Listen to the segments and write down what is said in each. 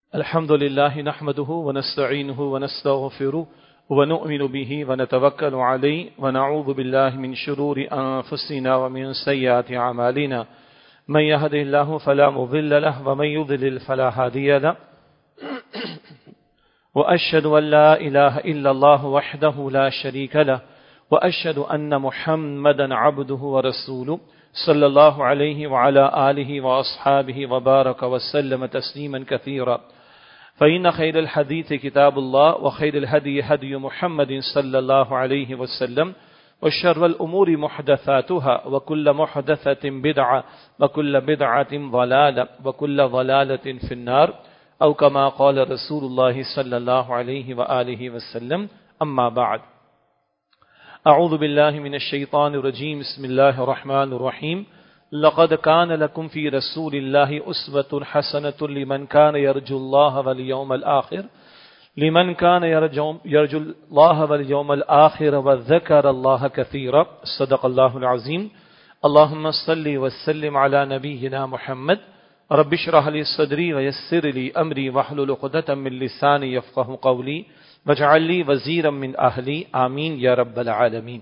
الحمد لله نحمده ونستعينه ونستغفره ونؤمن به ونتوكل عليه ونعوذ بالله من شرور أنفسنا ومن سيئات أعمالنا من يهده الله فلا مضل له ومن يضلل فلا هادي له وأشهد أن لا إله إلا الله وحده لا شريك له وأشهد أن محمدا عبده ورسوله صلى الله عليه وعلى آله وأصحابه وبارك وسلم تسليما كثيرا فإن خير الحديث كتاب الله وخير الهدي هدي محمد صلى الله عليه وسلم وشر الأمور محدثاتها وكل محدثة بدعة وكل بدعة ضلالة وكل ضلالة في النار أو كما قال رسول الله صلى الله عليه وآله وسلم أما بعد أعوذ بالله من الشيطان الرجيم بسم الله الرحمن الرحيم لقد كان لكم في رسول الله أسوة حسنة لمن كان يرجو الله واليوم الآخر وذكر الله كثيرا صدق الله العظيم اللهم صل وسلم على نبينا محمد رب اشرح لي صدري ويسر لي أمري واحلل عقدة من لساني يفقهوا قولي واجعل لي وزيرا من أهلي آمين يا رب العالمين۔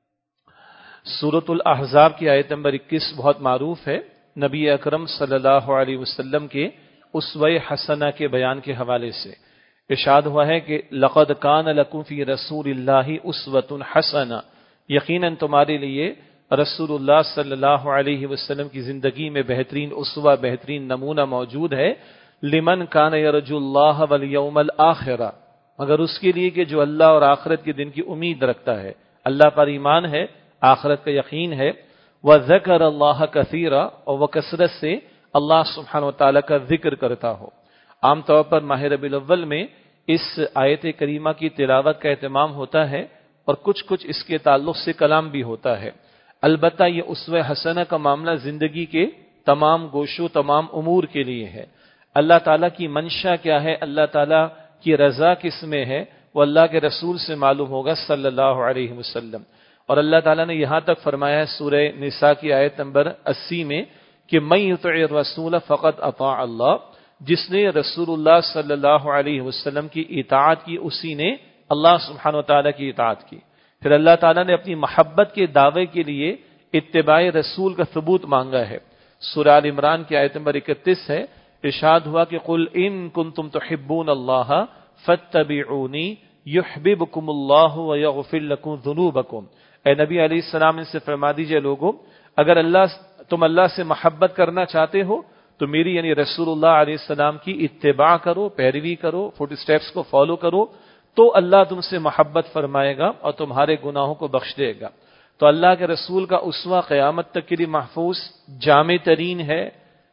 سورۃ الاحزاب کی آیت نمبر 21 بہت معروف ہے، نبی اکرم صلی اللہ علیہ وسلم کے اسوہ حسنہ کے بیان کے حوالے سے ارشاد ہوا ہے کہ لقد کان لکم فی رسول اللہ اسوۃ حسنہ، یقیناً تمہارے لیے رسول اللہ صلی اللہ علیہ وسلم کی زندگی میں بہترین اسوہ، بہترین نمونہ موجود ہے، لمن کان یرجو اللہ والیوم الآخر، مگر اس کے لیے کہ جو اللہ اور آخرت کے دن کی امید رکھتا ہے، اللہ پر ایمان ہے، آخرت کا یقین ہے، وذکر اللہ کثیرا، اور وہ کثرت سے اللہ سبحانہ و تعالیٰ کا ذکر کرتا ہو۔ عام طور پر ماہ ربیع الاول میں اس آیت کریمہ کی تلاوت کا اہتمام ہوتا ہے اور کچھ اس کے تعلق سے کلام بھی ہوتا ہے۔ البتہ یہ اسوہ حسنہ کا معاملہ زندگی کے تمام گوشوں، تمام امور کے لیے ہے۔ اللہ تعالیٰ کی منشا کیا ہے، اللہ تعالیٰ کی رضا کس میں ہے، وہ اللہ کے رسول سے معلوم ہوگا صلی اللہ علیہ وسلم۔ اور اللہ تعالیٰ نے یہاں تک فرمایا ہے سورہ نساء کی آیت نمبر 80 میں کہ من یطع الرسول فقد اطاع اللہ، جس نے رسول اللہ صلی اللہ علیہ وسلم کی اطاعت کی اسی نے اللہ سبحانہ و تعالیٰ کی اطاعت کی۔ پھر اللہ تعالیٰ نے اپنی محبت کے دعوے کے لیے اتباع رسول کا ثبوت مانگا ہے۔ سورہ آل عمران کی آیت نمبر 31 ہے، ارشاد ہوا کہ قل ان کنتم تحبون اللہ فاتبعونی یحببکم اللہ ویغفر لکم ذنوبکم، اے نبی علیہ السلام ان سے فرما دیجئے لوگوں، اگر تم اللہ سے محبت کرنا چاہتے ہو تو میری یعنی رسول اللہ علیہ السلام کی اتباع کرو، پیروی کرو، فوٹ اسٹیپس کو فالو کرو، تو اللہ تم سے محبت فرمائے گا اور تمہارے گناہوں کو بخش دے گا۔ تو اللہ کے رسول کا اسوہ قیامت تک کے لیے محفوظ، جامع ترین ہے،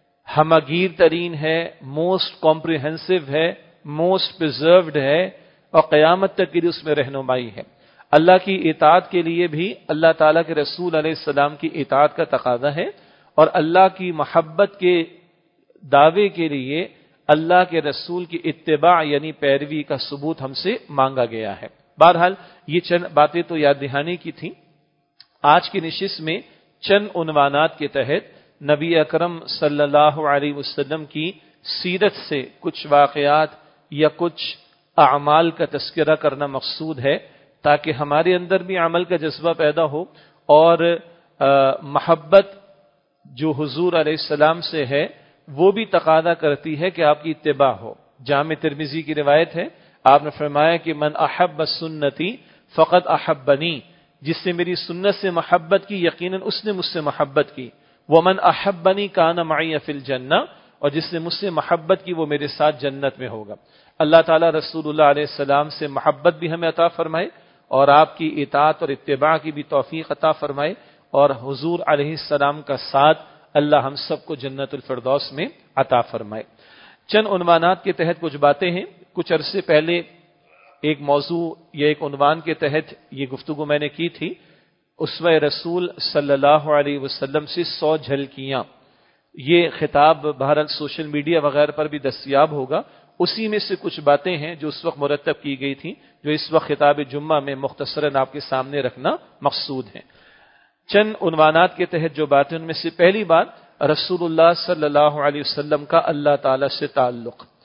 ہمگیر ترین ہے، موسٹ کمپریہنسو ہے، موسٹ پریزروڈ ہے، اور قیامت تک کے لیے اس میں رہنمائی ہے۔ اللہ کی اطاعت کے لیے بھی اللہ تعالیٰ کے رسول علیہ السلام کی اطاعت کا تقاضا ہے، اور اللہ کی محبت کے دعوے کے لیے اللہ کے رسول کی اتباع یعنی پیروی کا ثبوت ہم سے مانگا گیا ہے۔ بہرحال یہ چند باتیں تو یاد دہانی کی تھیں۔ آج کی نشست میں چند عنوانات کے تحت نبی اکرم صلی اللہ علیہ وسلم کی سیرت سے کچھ واقعات یا کچھ اعمال کا تذکرہ کرنا مقصود ہے، تاکہ ہمارے اندر بھی عمل کا جذبہ پیدا ہو اور محبت جو حضور علیہ السلام سے ہے وہ بھی تقاضا کرتی ہے کہ آپ کی اتباع ہو۔ جامع ترمذی کی روایت ہے، آپ نے فرمایا کہ من احب سنتی فقد احبنی، جس نے میری سنت سے محبت کی یقیناً اس نے مجھ سے محبت کی، ومن احبنی کان معی فی الجنہ، اور جس نے مجھ سے محبت کی وہ میرے ساتھ جنت میں ہوگا۔ اللہ تعالیٰ رسول اللہ علیہ السلام سے محبت بھی ہمیں عطا فرمائے اور آپ کی اطاعت اور اتباع کی بھی توفیق عطا فرمائے، اور حضور علیہ السلام کا ساتھ اللہ ہم سب کو جنت الفردوس میں عطا فرمائے۔ چند عنوانات کے تحت کچھ باتیں ہیں۔ کچھ عرصے پہلے ایک موضوع یا ایک عنوان کے تحت یہ گفتگو میں نے کی تھی، اسوہ رسول صلی اللہ علیہ وسلم سے 100 جھلکیاں۔ یہ خطاب بہرحال سوشل میڈیا وغیرہ پر بھی دستیاب ہوگا، اسی میں سے کچھ باتیں ہیں جو اس وقت مرتب کی گئی تھیں، جو اس وقت خطاب جمعہ میں مختصراً آپ کے سامنے رکھنا مقصود ہے۔ چند عنوانات کے تحت جو باتیں، ان میں سے پہلی بات رسول اللہ صلی اللہ علیہ وسلم کا اللہ تعالی سے تعلق۔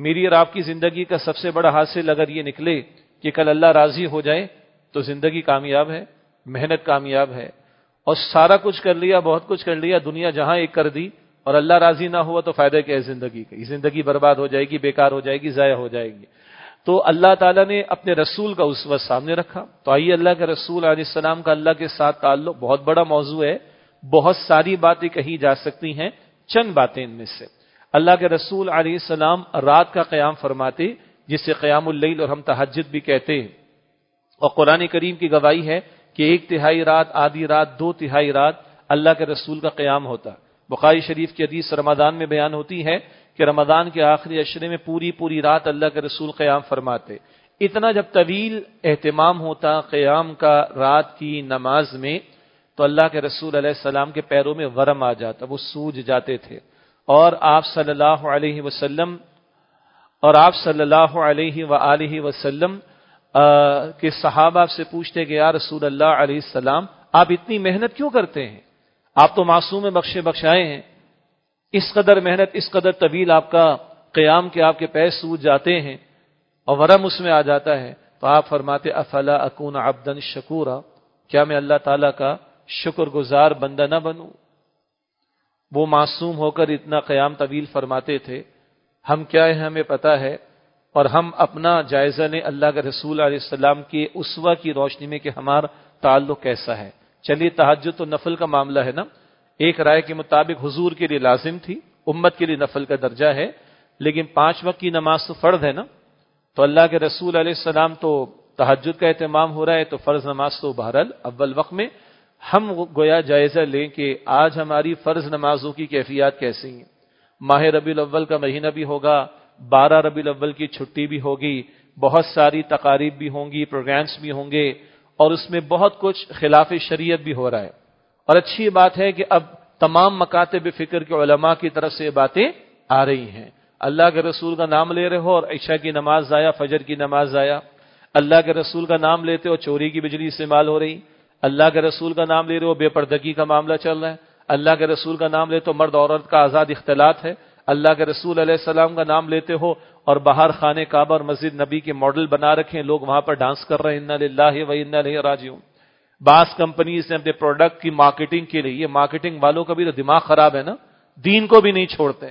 میری اور آپ کی زندگی کا سب سے بڑا حاصل اگر یہ نکلے کہ کل اللہ راضی ہو جائے تو زندگی کامیاب ہے، محنت کامیاب ہے، اور سارا کچھ کر لیا، بہت کچھ کر لیا، دنیا جہاں ایک کر دی اور اللہ راضی نہ ہوا تو فائدہ کیا ہے زندگی کا؟ یہ زندگی برباد ہو جائے گی، بیکار ہو جائے گی، ضائع ہو جائے گی۔ تو اللہ تعالیٰ نے اپنے رسول کا اسوہ سامنے رکھا۔ تو آئیے، اللہ کے رسول علیہ السلام کا اللہ کے ساتھ تعلق بہت بڑا موضوع ہے، بہت ساری باتیں کہی جا سکتی ہیں، چند باتیں ان میں سے۔ اللہ کے رسول علیہ السلام رات کا قیام فرماتے، جسے قیام اللیل اور ہم تہجد بھی کہتے ہیں، اور قرآن کریم کی گواہی ہے کہ 1/3 رات، آدھی رات، 2/3 رات اللہ کے رسول کا قیام ہوتا۔ بخاری شریف کی حدیث رمضان میں بیان ہوتی ہے کہ رمضان کے آخری عشرے میں پوری رات اللہ کے رسول قیام فرماتے۔ اتنا جب طویل اہتمام ہوتا قیام کا رات کی نماز میں، تو اللہ کے رسول علیہ السلام کے پیروں میں ورم آ جاتا، وہ سوج جاتے تھے، اور آپ صلی اللہ علیہ وسلم کہ صحابہ سے پوچھتے کہ یا رسول اللہ علیہ السلام، آپ اتنی محنت کیوں کرتے ہیں؟ آپ تو معصوم بخشے بخشائے ہیں، اس قدر محنت، اس قدر طویل آپ کا قیام کہ آپ کے پیر سوج جاتے ہیں اور ورم اس میں آ جاتا ہے۔ تو آپ فرماتے افلا اکون عبدا شکورا، کیا میں اللہ تعالیٰ کا شکر گزار بندہ نہ بنوں؟ وہ معصوم ہو کر اتنا قیام طویل فرماتے تھے، ہم کیا ہے ہمیں پتہ ہے، اور ہم اپنا جائزہ لیں اللہ کے رسول علیہ السلام کے اسوہ کی روشنی میں کہ ہمارا تعلق کیسا ہے۔ چلیے، تہجد تو نفل کا معاملہ ہے نا، ایک رائے کے مطابق حضور کے لیے لازم تھی، امت کے لیے نفل کا درجہ ہے، لیکن 5 وقت کی نماز تو فرض ہے نا۔ تو اللہ کے رسول علیہ السلام تو تہجد کا اہتمام ہو رہا ہے، تو فرض نماز تو بہرحال اول وقت میں۔ ہم گویا جائزہ لیں کہ آج ہماری فرض نمازوں کی کیفیات کیسی ہیں۔ ماہ ربیع الاول کا مہینہ بھی ہوگا، 12 ربیع الاول کی چھٹی بھی ہوگی، بہت ساری تقاریب بھی ہوں گی، پروگرامز بھی ہوں گے، اور اس میں بہت کچھ خلاف شریعت بھی ہو رہا ہے۔ اور اچھی بات ہے کہ اب تمام مکاتب فکر کے علماء کی طرف سے یہ باتیں آ رہی ہیں۔ اللہ کے رسول کا نام لے رہے ہو اور عشاء کی نماز ضائع، فجر کی نماز ضائع، اللہ کے رسول کا نام لیتے ہو چوری کی بجلی استعمال ہو رہی، اللہ کے رسول کا نام لے رہے ہو بے پردگی کا معاملہ چل رہا ہے، اللہ کے رسول کا نام لیتے ہو مرد عورت کا آزاد اختلاط ہے، اللہ کے رسول علیہ السلام کا نام لیتے ہو اور باہر خانہ کعبہ اور مسجد نبی کے ماڈل بنا رکھے ہیں، لوگ وہاں پر ڈانس کر رہے ہیں، انا للہ و انا الیہ راجعون۔ بعض کمپنیز نے اپنے پروڈکٹ کی مارکیٹنگ کے لیے، یہ مارکیٹنگ والوں کا بھی تو دماغ خراب ہے نا، دین کو بھی نہیں چھوڑتے،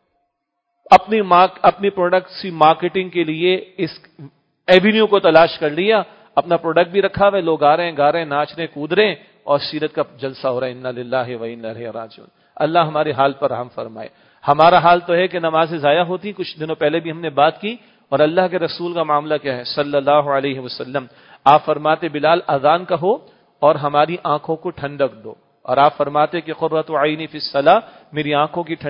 اپنی پروڈکٹ کی مارکیٹنگ کے لیے اس ایونیو کو تلاش کر لیا، اپنا پروڈکٹ بھی رکھا ہوا ہے، لوگ آ رہے ہیں، گا رہے ہیں، ناچ رہے ہیں، کود رہے ہیں، اور سیرت کا جلسہ ہو رہا ہے، انا للہ و انا الیہ راجعون۔ اللہ ہمارے حال پر رحم فرمائے۔ ہمارا حال تو ہے کہ نمازیں ضائع ہوتی، کچھ دنوں پہلے بھی ہم نے بات کی، اور اللہ کے رسول کا معاملہ کیا ہے صلی اللہ علیہ وسلم؟ آپ فرماتے بلال اذان کہو اور ہماری آنکھوں کو ٹھنڈک دو، اور آپ فرماتے کہ قرۃ عینی فی الصلاۃ، میری آنکھوں کی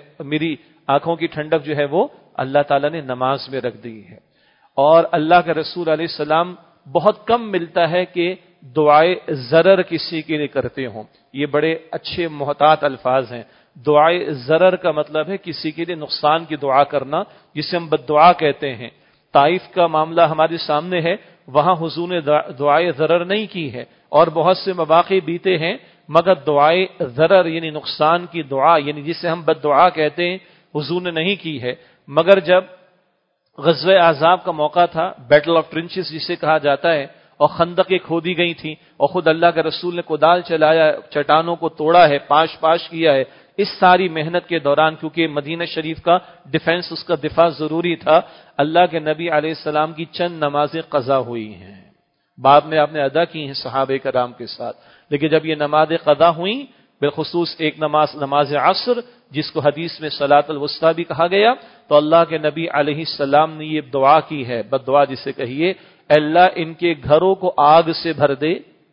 ٹھنڈک جو ہے وہ اللہ تعالیٰ نے نماز میں رکھ دی ہے۔ اور اللہ کے رسول علیہ السلام بہت کم ملتا ہے کہ دعائے ضرر کسی کے لیے کرتے ہوں، یہ بڑے اچھے محتاط الفاظ ہیں۔ دعائے ضرر کا مطلب ہے کسی کے لیے نقصان کی دعا کرنا، جسے ہم بد دعا کہتے ہیں۔ طائف کا معاملہ ہمارے سامنے ہے، وہاں حضور نے دعائے ضرر نہیں کی ہے، اور بہت سے مواقع بیتے ہیں، مگر دعائے ضرر یعنی نقصان کی دعا، یعنی جسے ہم بد دعا کہتے ہیں، حضور نے نہیں کی ہے۔ مگر جب غزوہ احزاب کا موقع تھا، بیٹل آف ٹرنچز جسے کہا جاتا ہے، اور خندقیں کھودی گئی تھیں، اور خود اللہ کے رسول نے کدال چلایا، چٹانوں کو توڑا ہے، پاش کیا ہے، اس ساری محنت کے دوران، کیونکہ مدینہ شریف کا ڈیفنس، اس کا دفاع ضروری تھا، اللہ کے نبی علیہ السلام کی چند نمازیں قضا ہوئی ہیں، بعد میں آپ نے ادا کی ہیں صحابہ کرام کے ساتھ، لیکن جب یہ نمازیں قضا ہوئیں، بالخصوص ایک نماز عصر، جس کو حدیث میں صلاۃ الوسطیٰ بھی کہا گیا، تو اللہ کے نبی علیہ السلام نے یہ دعا کی ہے، بد دعا جسے کہیے، اللہ ان کے گھروں کو آگ سے بھر دے،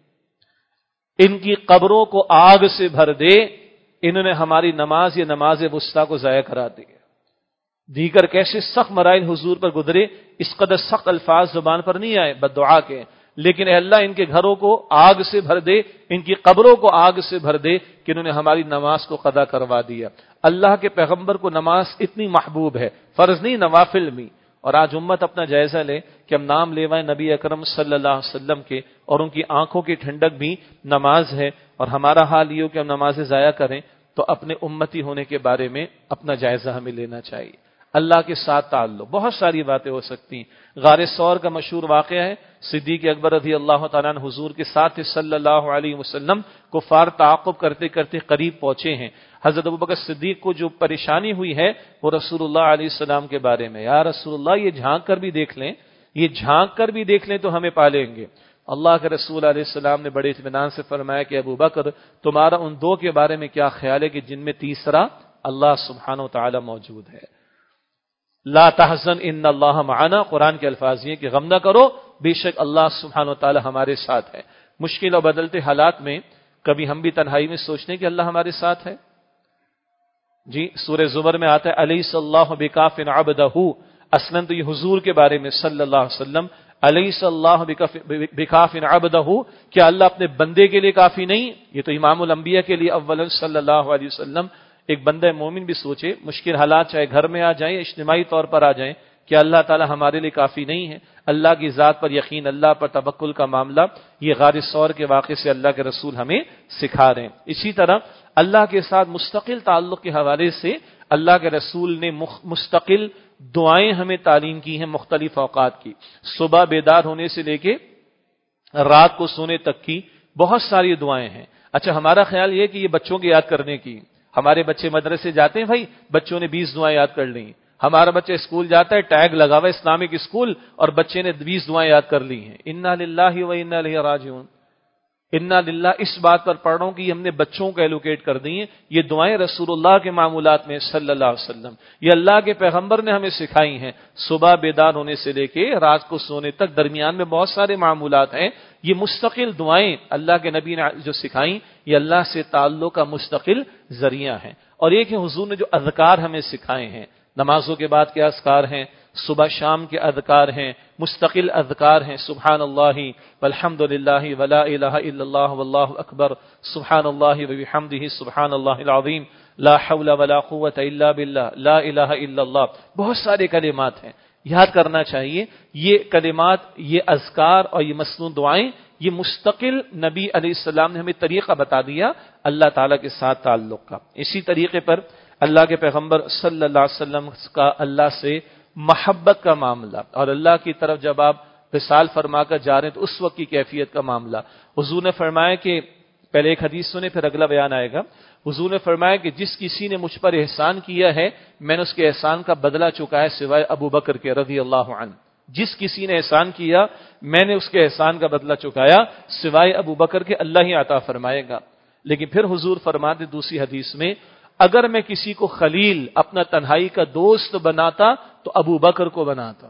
ان کی قبروں کو آگ سے بھر دے، انہوں نے ہماری نماز یا نماز وسطیٰ کو ضائع کرا دیا۔ دیگر کیسے سخت مرائل حضور پر گزرے، اس قدر سخت الفاظ زبان پر نہیں آئے بد دعا کے، لیکن اے اللہ ان کے گھروں کو آگ سے بھر دے، ان کی قبروں کو آگ سے بھر دے کہ انہوں نے ہماری نماز کو قضا کروا دیا۔ اللہ کے پیغمبر کو نماز اتنی محبوب ہے، فرض نہیں نوافل میں، اور آج امت اپنا جائزہ لے کہ ہم نام لیوائیں نبی اکرم صلی اللہ علیہ وسلم کے، اور ان کی آنکھوں کی ٹھنڈک بھی نماز ہے، اور ہمارا حال یہ ہو کہ ہم نمازیں ضائع کریں، تو اپنے امتی ہونے کے بارے میں اپنا جائزہ ہمیں لینا چاہیے۔ اللہ کے ساتھ تعلق، بہت ساری باتیں ہو سکتی ہیں۔ غار ثور کا مشہور واقعہ ہے، صدیق اکبر رضی اللہ تعالیٰ عنہ حضور کے ساتھ صلی اللہ علیہ وسلم کفار تعاقب کرتے کرتے قریب پہنچے ہیں۔ حضرت ابوبکر صدیق کو جو پریشانی ہوئی ہے وہ رسول اللہ علیہ السلام کے بارے میں، یا رسول اللہ یہ جھانک کر بھی دیکھ لیں، یہ جھانک کر بھی دیکھ لیں تو ہمیں پالیں گے۔ اللہ کے رسول علیہ السلام نے بڑے اطمینان سے فرمایا کہ ابوبکر تمہارا ان دو کے بارے میں کیا خیال ہے کہ جن میں تیسرا اللہ سبحانہ و تعالی موجود ہے۔ لا تحزن ان اللہ معنا، قرآن کے الفاظ یہ کہ غم نہ کرو، بے شک اللہ سبحانہ و تعالی ہمارے ساتھ ہے۔ مشکل اور بدلتے حالات میں کبھی ہم بھی تنہائی میں سوچتے ہیں کہ اللہ ہمارے ساتھ ہے۔ جی سورہ زمر میں آتا ہے الیس اللہ بکاف عبدہ، اصلا تو یہ حضور کے بارے میں صلی اللہ علیہ وسلم، الیس اللہ بکاف عبدہ، کیا اللہ اپنے بندے کے لیے کافی نہیں؟ یہ تو امام الانبیاء کے لیے اولا صلی اللہ علیہ وسلم۔ ایک بندہ مومن بھی سوچے مشکل حالات چاہے گھر میں آ جائیں، اجتماعی طور پر آ جائیں، کہ اللہ تعالی ہمارے لیے کافی نہیں ہے؟ اللہ کی ذات پر یقین، اللہ پر توکل کا معاملہ، یہ غار ثور کے واقعے سے اللہ کے رسول ہمیں سکھا رہے ہیں۔ اسی طرح اللہ کے ساتھ مستقل تعلق کے حوالے سے اللہ کے رسول نے مستقل دعائیں ہمیں تعلیم کی ہیں مختلف اوقات کی، صبح بیدار ہونے سے لے کے رات کو سونے تک کی بہت ساری دعائیں ہیں۔ اچھا ہمارا خیال یہ کہ یہ بچوں کی یاد کرنے کی، ہمارے بچے مدرسے جاتے ہیں بھائی، بچوں نے 20 دعائیں یاد کر لی، ہمارا بچہ اسکول جاتا ہے، ٹیگ لگا ہوا اسلامک اسکول، اور بچے نے 20 دعائیں یاد کر لی ہیں۔ انا للہ و انا الیہ راجعون، انا للہ اس بات پر پڑھ رہا ہوں کہ ہم نے بچوں کو ایلوکیٹ کر دی ہیں، یہ دعائیں رسول اللہ کے معمولات میں صلی اللہ علیہ وسلم، یہ اللہ کے پیغمبر نے ہمیں سکھائی ہیں۔ صبح بیدار ہونے سے لے کے رات کو سونے تک درمیان میں بہت سارے معمولات ہیں، یہ مستقل دعائیں اللہ کے نبی نے جو سکھائیں، یہ اللہ سے تعلق کا مستقل ذریعہ ہیں۔ اور ایک ہے حضور نے جو اذکار ہمیں سکھائے ہیں، نمازوں کے بعد کیا اذکار ہیں، صبح شام کے اذکار ہیں، مستقل اذکار ہیں، سبحان اللہ والحمد للہ ولا الہ الا اللہ واللہ اکبر، سبحان اللہ وبحمدہ سبحان اللہ العظیم، لا حول ولا قوۃ الا باللہ، لا الہ الا اللہ، بہت سارے کلمات ہیں، یاد کرنا چاہیے۔ یہ کلمات، یہ اذکار اور یہ مسنون دعائیں، یہ مستقل نبی علیہ السلام نے ہمیں طریقہ بتا دیا اللہ تعالیٰ کے ساتھ تعلق کا۔ اسی طریقے پر اللہ کے پیغمبر صلی اللہ علیہ وسلم کا اللہ سے محبت کا معاملہ، اور اللہ کی طرف جب آپ وصال فرما کر جا رہے ہیں تو اس وقت کی کیفیت کا معاملہ۔ حضور نے فرمایا کہ پہلے ایک حدیث سنے پھر اگلا بیان آئے گا۔ حضور نے فرمایا کہ جس کسی نے مجھ پر احسان کیا ہے میں نے اس کے احسان کا بدلہ چکایا سوائے ابو بکر کے رضی اللہ عنہ۔ جس کسی نے احسان کیا میں نے اس کے احسان کا بدلہ چکایا سوائے ابو بکر کے، اللہ ہی عطا فرمائے گا۔ لیکن پھر حضور فرماتے دوسری حدیث میں، اگر میں کسی کو خلیل، اپنا تنہائی کا دوست بناتا تو ابو بکر کو بناتا،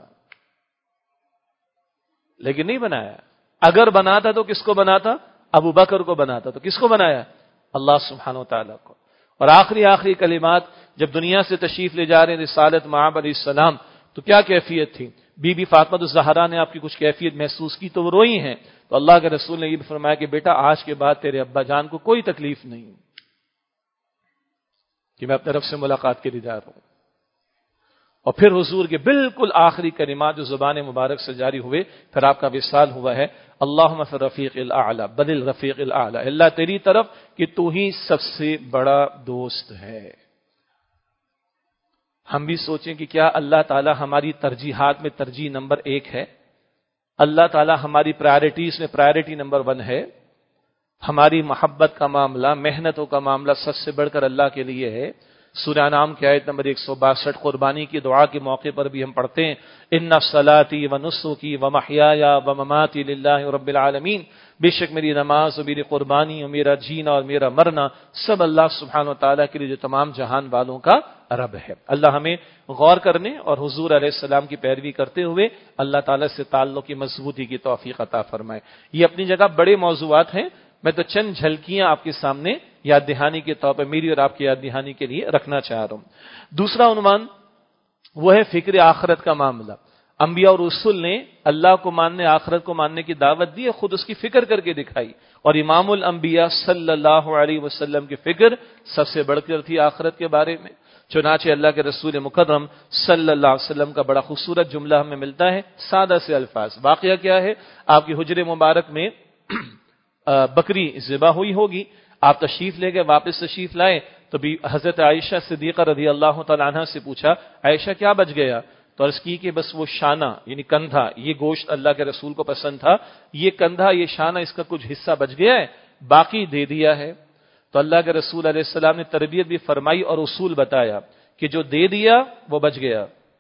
لیکن نہیں بنایا۔ اگر بناتا تو کس کو بناتا؟ ابو بکر کو بناتا۔ تو کس کو بنایا؟ اللہ سبحانہ و تعالیٰ کو۔ اور آخری کلمات جب دنیا سے تشریف لے جا رہے ہیں رسالت مآب علیہ السلام، تو کیا کیفیت تھی؟ بی بی فاطمہ الزہرا نے آپ کی کچھ کیفیت محسوس کی تو وہ روئی ہیں، تو اللہ کے رسول نے یہ بھی فرمایا کہ بیٹا آج کے بعد تیرے ابا جان کو کوئی تکلیف نہیں کہ میں اپنے رب سے ملاقات کے لیے جا رہا ہوں۔ اور پھر حضور کے بالکل آخری کلمات جو زبان مبارک سے جاری ہوئے، پھر آپ کا وصال ہوا ہے، اللہم فی الرفیق الاعلی بل الرفیق الاعلی، اللہ تیری طرف کہ تو ہی سب سے بڑا دوست ہے۔ ہم بھی سوچیں کہ کیا اللہ تعالی ہماری ترجیحات میں ترجیح نمبر 1 ہے؟ اللہ تعالی ہماری پرائرٹیز میں پرائرٹی نمبر 1 ہے؟ ہماری محبت کا معاملہ، محنتوں کا معاملہ سب سے بڑھ کر اللہ کے لیے ہے؟ سورہ انعام کی آیت نمبر 162 قربانی کی دعا کے موقع پر بھی ہم پڑھتے ہیں، ان صلاتی و نسکی و محیای و مماتی للہ رب العالمین، بے شک میری نماز اور میری قربانی اور میرا جینا اور میرا مرنا سب اللہ سبحانہ و تعالیٰ کے لیے جو تمام جہان والوں کا رب ہے۔ اللہ ہمیں غور کرنے اور حضور علیہ السلام کی پیروی کرتے ہوئے اللہ تعالیٰ سے تعلق کی مضبوطی کی توفیق عطا فرمائے۔ یہ اپنی جگہ بڑے موضوعات ہیں، میں تو چند جھلکیاں آپ کے سامنے یاد دہانی کے طور پر میری اور آپ کی یاد دہانی کے لیے رکھنا چاہ رہا ہوں۔ دوسرا عنوان وہ ہے فکر آخرت کا معاملہ۔ انبیاء اور رسول نے اللہ کو ماننے، آخرت کو ماننے کی دعوت دی، خود اس کی فکر کر کے دکھائی، اور امام الانبیاء صلی اللہ علیہ وسلم کی فکر سب سے بڑھ کر تھی آخرت کے بارے میں۔ چنانچہ اللہ کے رسول مکرم صلی اللہ علیہ وسلم کا بڑا خوبصورت جملہ ہمیں ملتا ہے، سادہ سے الفاظ۔ واقعہ کیا ہے؟ آپ کی حجر مبارک میں بکری ذبح ہوئی ہوگی، آپ تشریف لے گئے، واپس تشریف لائے تو بھی حضرت عائشہ صدیقہ رضی اللہ تعالی عنہ سے پوچھا عائشہ کیا بچ گیا؟ تو عرض کی کہ بس وہ شانہ یعنی کندھا، یہ گوشت اللہ کے رسول کو پسند تھا، یہ کندھا یہ شانہ اس کا کچھ حصہ بچ گیا ہے، باقی دے دیا ہے۔ تو اللہ کے رسول علیہ السلام نے تربیت بھی فرمائی اور اصول بتایا کہ جو دے دیا وہ بچ گیا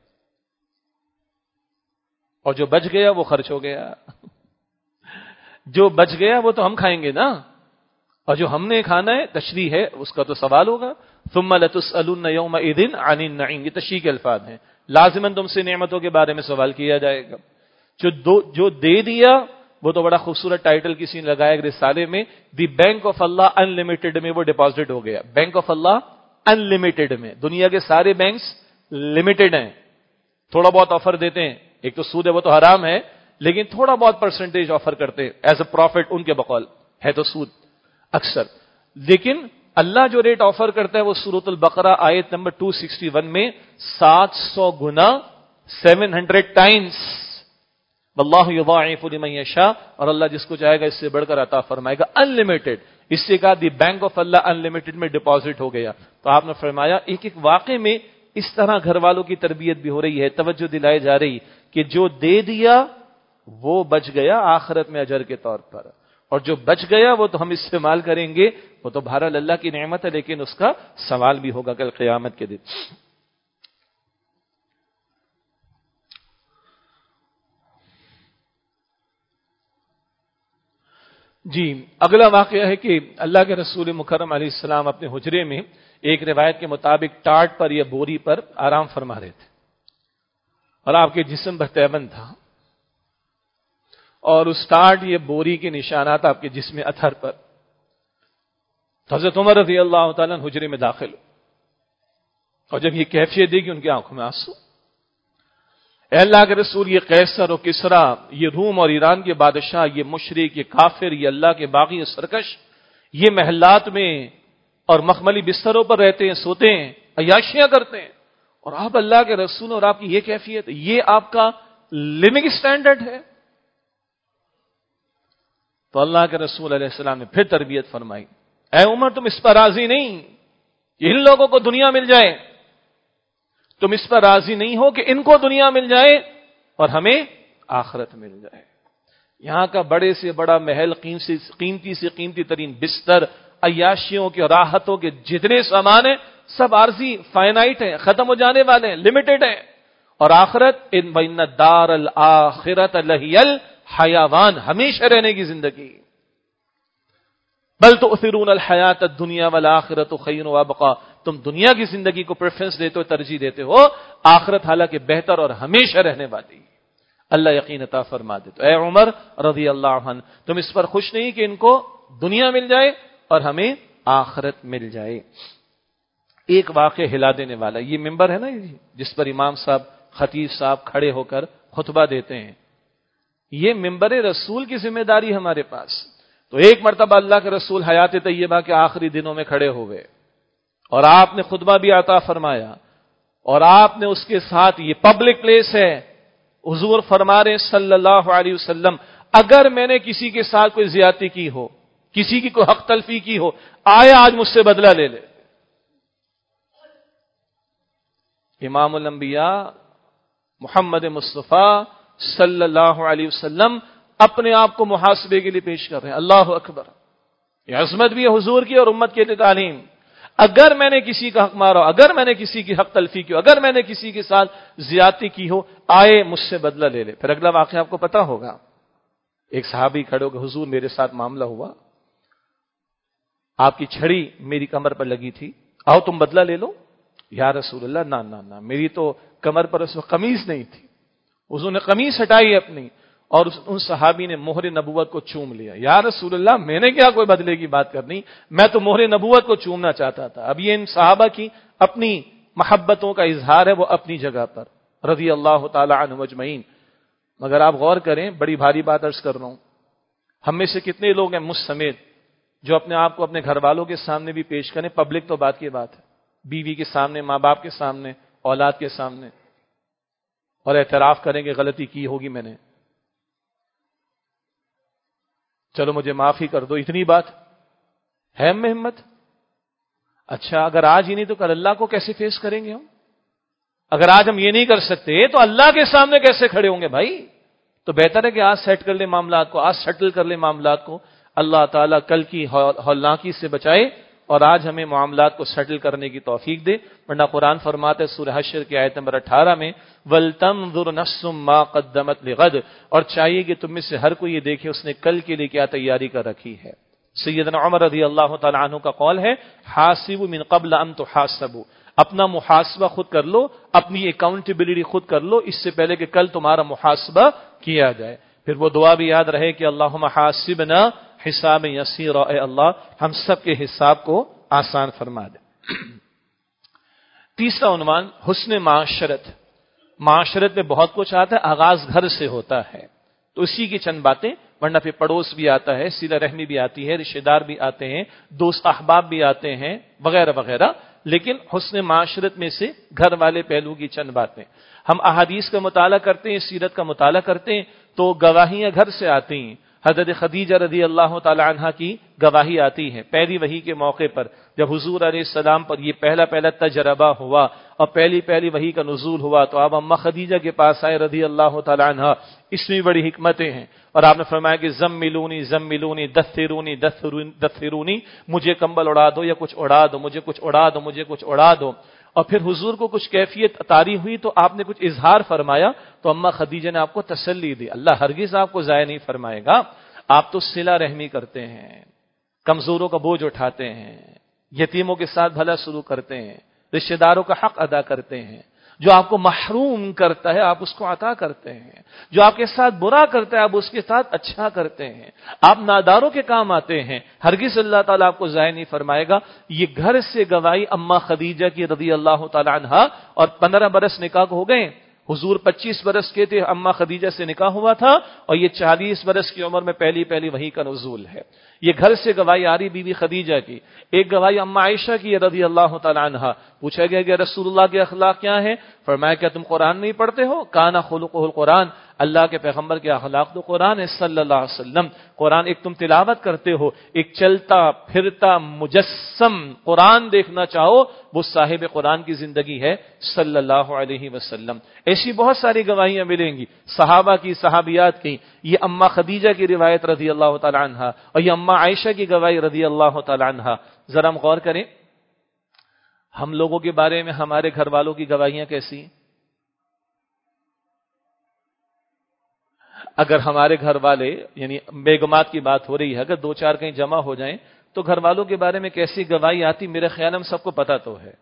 اور جو بچ گیا وہ خرچ ہو گیا۔ جو بچ گیا وہ تو ہم کھائیں گے نا، اور جو ہم نے کھانا ہے تشریح ہے اس کا تو سوال ہوگا۔ ثم لتسألن يومئذ عن النعیم، یہ تشریح کے الفاظ ہیں، لازماً تم سے نعمتوں کے بارے میں سوال کیا جائے گا۔ جو دے دیا وہ تو بڑا خوبصورت ٹائٹل کسی نے لگایا رسالے میں، the bank of Allah unlimited میں وہ ڈپازٹ ہو گیا۔ Bank of Allah unlimited میں، دنیا کے سارے بینکس لمیٹڈ ہیں، تھوڑا بہت آفر دیتے ہیں، ایک تو سود ہے وہ تو حرام ہے، لیکن تھوڑا بہت پرسنٹیج آفر کرتے ایز اے پروفٹ، ان کے بقول ہے تو سود اکثر، لیکن اللہ جو ریٹ آفر کرتا ہے وہ سورۃ البقرہ آیت نمبر 261 میں 700 گنا 700 ٹائمز، واللہ یضاعف لمن یشاء، اور اللہ جس کو چاہے گا اس سے بڑھ کر عطا فرمائے گا، ان لمیٹڈ۔ اس سے کہا the bank of Allah unlimited میں ڈپازٹ ہو گیا۔ تو آپ نے فرمایا ایک ایک واقعے میں اس طرح گھر والوں کی تربیت بھی ہو رہی ہے، توجہ دلائی جا رہی کہ جو دے دیا وہ بچ گیا آخرت میں اجر کے طور پر، اور جو بچ گیا وہ تو ہم استعمال کریں گے، وہ تو بہرحال اللہ کی نعمت ہے، لیکن اس کا سوال بھی ہوگا کل قیامت کے دن۔ جی اگلا واقعہ ہے کہ اللہ کے رسول مکرم علیہ السلام اپنے حجرے میں ایک روایت کے مطابق ٹاٹ پر یا بوری پر آرام فرما رہے تھے، اور آپ کے جسم پر تیبند تھا، اور اس ٹاٹ یا بوری کے نشانات آپ کے جسم اثر پر۔ حضرت عمر رضی اللہ تعالیٰ حجرے میں داخل ہو، اور جب یہ کیفیت دیکھی ان کی آنکھوں میں آنسو۔ اے اللہ کے رسول، یہ قیصر و کسریٰ، یہ روم اور ایران کے بادشاہ، یہ مشرک، یہ کافر، یہ اللہ کے باغی و سرکش، یہ محلات میں اور مخملی بستروں پر رہتے ہیں، سوتے ہیں، عیاشیاں کرتے ہیں، اور آپ اللہ کے رسول اور آپ کی یہ کیفیت، یہ آپ کا لیونگ سٹینڈرڈ ہے؟ تو اللہ کے رسول علیہ السلام نے پھر تربیت فرمائی، اے عمر تم اس پر راضی نہیں کہ ان لوگوں کو دنیا مل جائے، تم اس پر راضی نہیں ہو کہ ان کو دنیا مل جائے اور ہمیں آخرت مل جائے۔ یہاں کا بڑے سے بڑا محل، قیمتی سے قیمتی ترین بستر، عیاشیوں کے راحتوں کے جتنے سامان ہیں سب عارضی، فائنائٹ ہیں، ختم ہو جانے والے ہیں، لمیٹڈ ہیں، اور آخرت ان بین الدار الآخرۃ لہی الحیوان، ہمیشہ رہنے کی زندگی۔ بل تؤثرون الحیات الدنیا والآخرۃ خیر وابقا، تم دنیا کی زندگی کو پریفرنس دیتے ہو، ترجیح دیتے ہو، آخرت حالانکہ بہتر اور ہمیشہ رہنے والی۔ اللہ یقین عطا فرما دے۔ تو اے عمر رضی اللہ عنہ، تم اس پر خوش نہیں کہ ان کو دنیا مل جائے اور ہمیں آخرت مل جائے؟ ایک واقعہ ہلا دینے والا، یہ ممبر ہے نا جس پر امام صاحب، خطیب صاحب کھڑے ہو کر خطبہ دیتے ہیں، یہ ممبر رسول کی ذمہ داری ہمارے پاس۔ تو ایک مرتبہ اللہ کے رسول حیات طیبہ کے آخری دنوں میں کھڑے ہوئے اور آپ نے خطبہ بھی عطا فرمایا، اور آپ نے اس کے ساتھ، یہ پبلک پلیس ہے، حضور فرما رہے صلی اللہ علیہ وسلم، اگر میں نے کسی کے ساتھ کوئی زیادتی کی ہو، کسی کی کوئی حق تلفی کی ہو، آئے آج مجھ سے بدلہ لے لے۔ امام الانبیاء محمد مصطفیٰ صلی اللہ علیہ وسلم اپنے آپ کو محاسبے کے لیے پیش کر رہے ہیں۔ اللہ اکبر، یہ عظمت بھی ہے حضور کی اور امت کے لیے تعلیم۔ اگر میں نے کسی کا حق مارا، اگر میں نے کسی کی حق تلفی کی ہو، اگر میں نے کسی کے ساتھ زیادتی کی ہو، آئے مجھ سے بدلہ لے لے۔ پھر اگلا واقعہ آپ کو پتا ہوگا، ایک صحابی کھڑے ہو کہ حضور میرے ساتھ معاملہ ہوا، آپ کی چھڑی میری کمر پر لگی تھی، آؤ تم بدلہ لے لو۔ یا رسول اللہ نہ نہ نہ، میری تو کمر پر اس وقت قمیص نہیں تھی۔ حضور نے قمیص ہٹائی اپنی، اور ان صحابی نے مہر نبوت کو چوم لیا۔ یا رسول اللہ میں نے کیا کوئی بدلے کی بات کرنی، میں تو مہر نبوت کو چومنا چاہتا تھا۔ اب یہ ان صحابہ کی اپنی محبتوں کا اظہار ہے، وہ اپنی جگہ پر، رضی اللہ تعالی عنہم اجمعین۔ مگر آپ غور کریں، بڑی بھاری بات عرض کر رہا ہوں، ہم میں سے کتنے لوگ ہیں مجھ سمیت جو اپنے آپ کو اپنے گھر والوں کے سامنے بھی پیش کریں، پبلک تو بات کی بات ہے، بیوی کے سامنے، ماں باپ کے سامنے، اولاد کے سامنے، اور اعتراف کریں کہ غلطی کی ہوگی میں نے، چلو مجھے معافی کر دو، اتنی بات ہے ہم میں ہمت؟ اچھا اگر آج ہی نہیں تو کل اللہ کو کیسے فیس کریں گے ہم؟ اگر آج ہم یہ نہیں کر سکتے تو اللہ کے سامنے کیسے کھڑے ہوں گے بھائی؟ تو بہتر ہے کہ آج سیٹ کر لیں معاملات کو، آج سیٹل کر لیں معاملات کو. اللہ تعالیٰ کل کی ہولناکی سے بچائے اور آج ہمیں معاملات کو سیٹل کرنے کی توفیق دے. ورنہ قرآن فرماتے سورہ حشر کی آیت نمبر 18 میں وَلْتَنظُرْ نَفْسٌ مَّا قَدَّمَتْ لِغَدٍ، اور چاہیے کہ تم میں سے ہر کوئی یہ دیکھے اس نے کل کے لیے کیا تیاری کر رکھی ہے. سیدنا عمر رضی اللہ تعالیٰ عنہ کا قول ہے حاسبوا من قبل ان تحاسبوا، اپنا محاسبہ خود کر لو، اپنی اکاؤنٹیبلٹی خود کر لو اس سے پہلے کہ کل تمہارا محاسبہ کیا جائے. پھر وہ دعا بھی یاد رہے کہ اللہم حاسبنا حساب یسیرا، اے اللہ ہم سب کے حساب کو آسان فرما دے. تیسرا عنوان حسن معاشرت. معاشرت میں بہت کچھ آتا ہے، آغاز گھر سے ہوتا ہے، تو اسی کی چند باتیں، ورنہ پھر پڑوس بھی آتا ہے، صلہ رحمی بھی آتی ہے، رشتہ دار بھی آتے ہیں، دوست احباب بھی آتے ہیں وغیرہ وغیرہ. لیکن حسن معاشرت میں سے گھر والے پہلو کی چند باتیں. ہم احادیث کا مطالعہ کرتے ہیں، سیرت کا مطالعہ کرتے ہیں تو گواہیاں گھر سے آتی ہیں. حضرت خدیجہ رضی اللہ تعالی عنہا کی گواہی آتی ہے پہلی وحی کے موقع پر، جب حضور علیہ السلام پر یہ پہلا تجربہ ہوا اور پہلی وحی کا نزول ہوا تو آپ اماں خدیجہ کے پاس آئے رضی اللہ تعالی عنہا. اس میں بڑی حکمتیں ہیں اور آپ نے فرمایا کہ زملونی دثرونی، مجھے کمبل اڑا دو یا کچھ اڑا دو، مجھے کچھ اڑا دو. اور پھر حضور کو کچھ کیفیت طاری ہوئی تو آپ نے کچھ اظہار فرمایا تو اماں خدیجہ نے آپ کو تسلی دی. اللہ ہرگز آپ کو ضائع نہیں فرمائے گا، آپ تو صلہ رحمی کرتے ہیں، کمزوروں کا بوجھ اٹھاتے ہیں، یتیموں کے ساتھ بھلا سلوک کرتے ہیں، رشتہ داروں کا حق ادا کرتے ہیں. جو آپ کو محروم کرتا ہے آپ اس کو عطا کرتے ہیں، جو آپ کے ساتھ برا کرتا ہے آپ اس کے ساتھ اچھا کرتے ہیں، آپ ناداروں کے کام آتے ہیں. ہرگز اللہ تعالیٰ آپ کو ضائع نہیں فرمائے گا. یہ گھر سے گواہی اماں خدیجہ کی رضی اللہ تعالی عنہا. اور 15 برس نکاح ہو گئے. حضور 25 برس کے تھے، اماں خدیجہ سے نکاح ہوا تھا اور یہ 40 برس کی عمر میں پہلی وحی کا نزول ہے. یہ گھر سے گواہی آ رہی بی بی خدیجہ کی. ایک گواہی اماں عائشہ کی رضی اللہ تعالی عنہا. پوچھا گیا کہ رسول اللہ کے اخلاق کیا ہیں؟ فرمایا کیا تم قرآن نہیں پڑھتے ہو؟ کانا خلقہ القرآن، اللہ کے پیغمبر کے اخلاق تو قرآن ہے صلی اللہ علیہ وسلم. قرآن ایک تم تلاوت کرتے ہو، ایک چلتا پھرتا مجسم قرآن دیکھنا چاہو وہ صاحب قرآن کی زندگی ہے صلی اللہ علیہ وسلم. ایسی بہت ساری گواہیاں ملیں گی صحابہ کی، صحابیات کی. یہ اماں خدیجہ کی روایت رضی اللہ تعالی عنہا اور یہ اماں عائشہ کی گواہی رضی اللہ تعالی عنہا. ذرا ہم غور کریں ہم لوگوں کے بارے میں ہمارے گھر والوں کی گواہیاں کیسی ہیں؟ اگر ہمارے گھر والے یعنی بیگمات کی بات ہو رہی ہے، اگر 2-4 کہیں جمع ہو جائیں تو گھر والوں کے بارے میں کیسی گواہی آتی میرے خیال میں سب کو پتا تو ہے.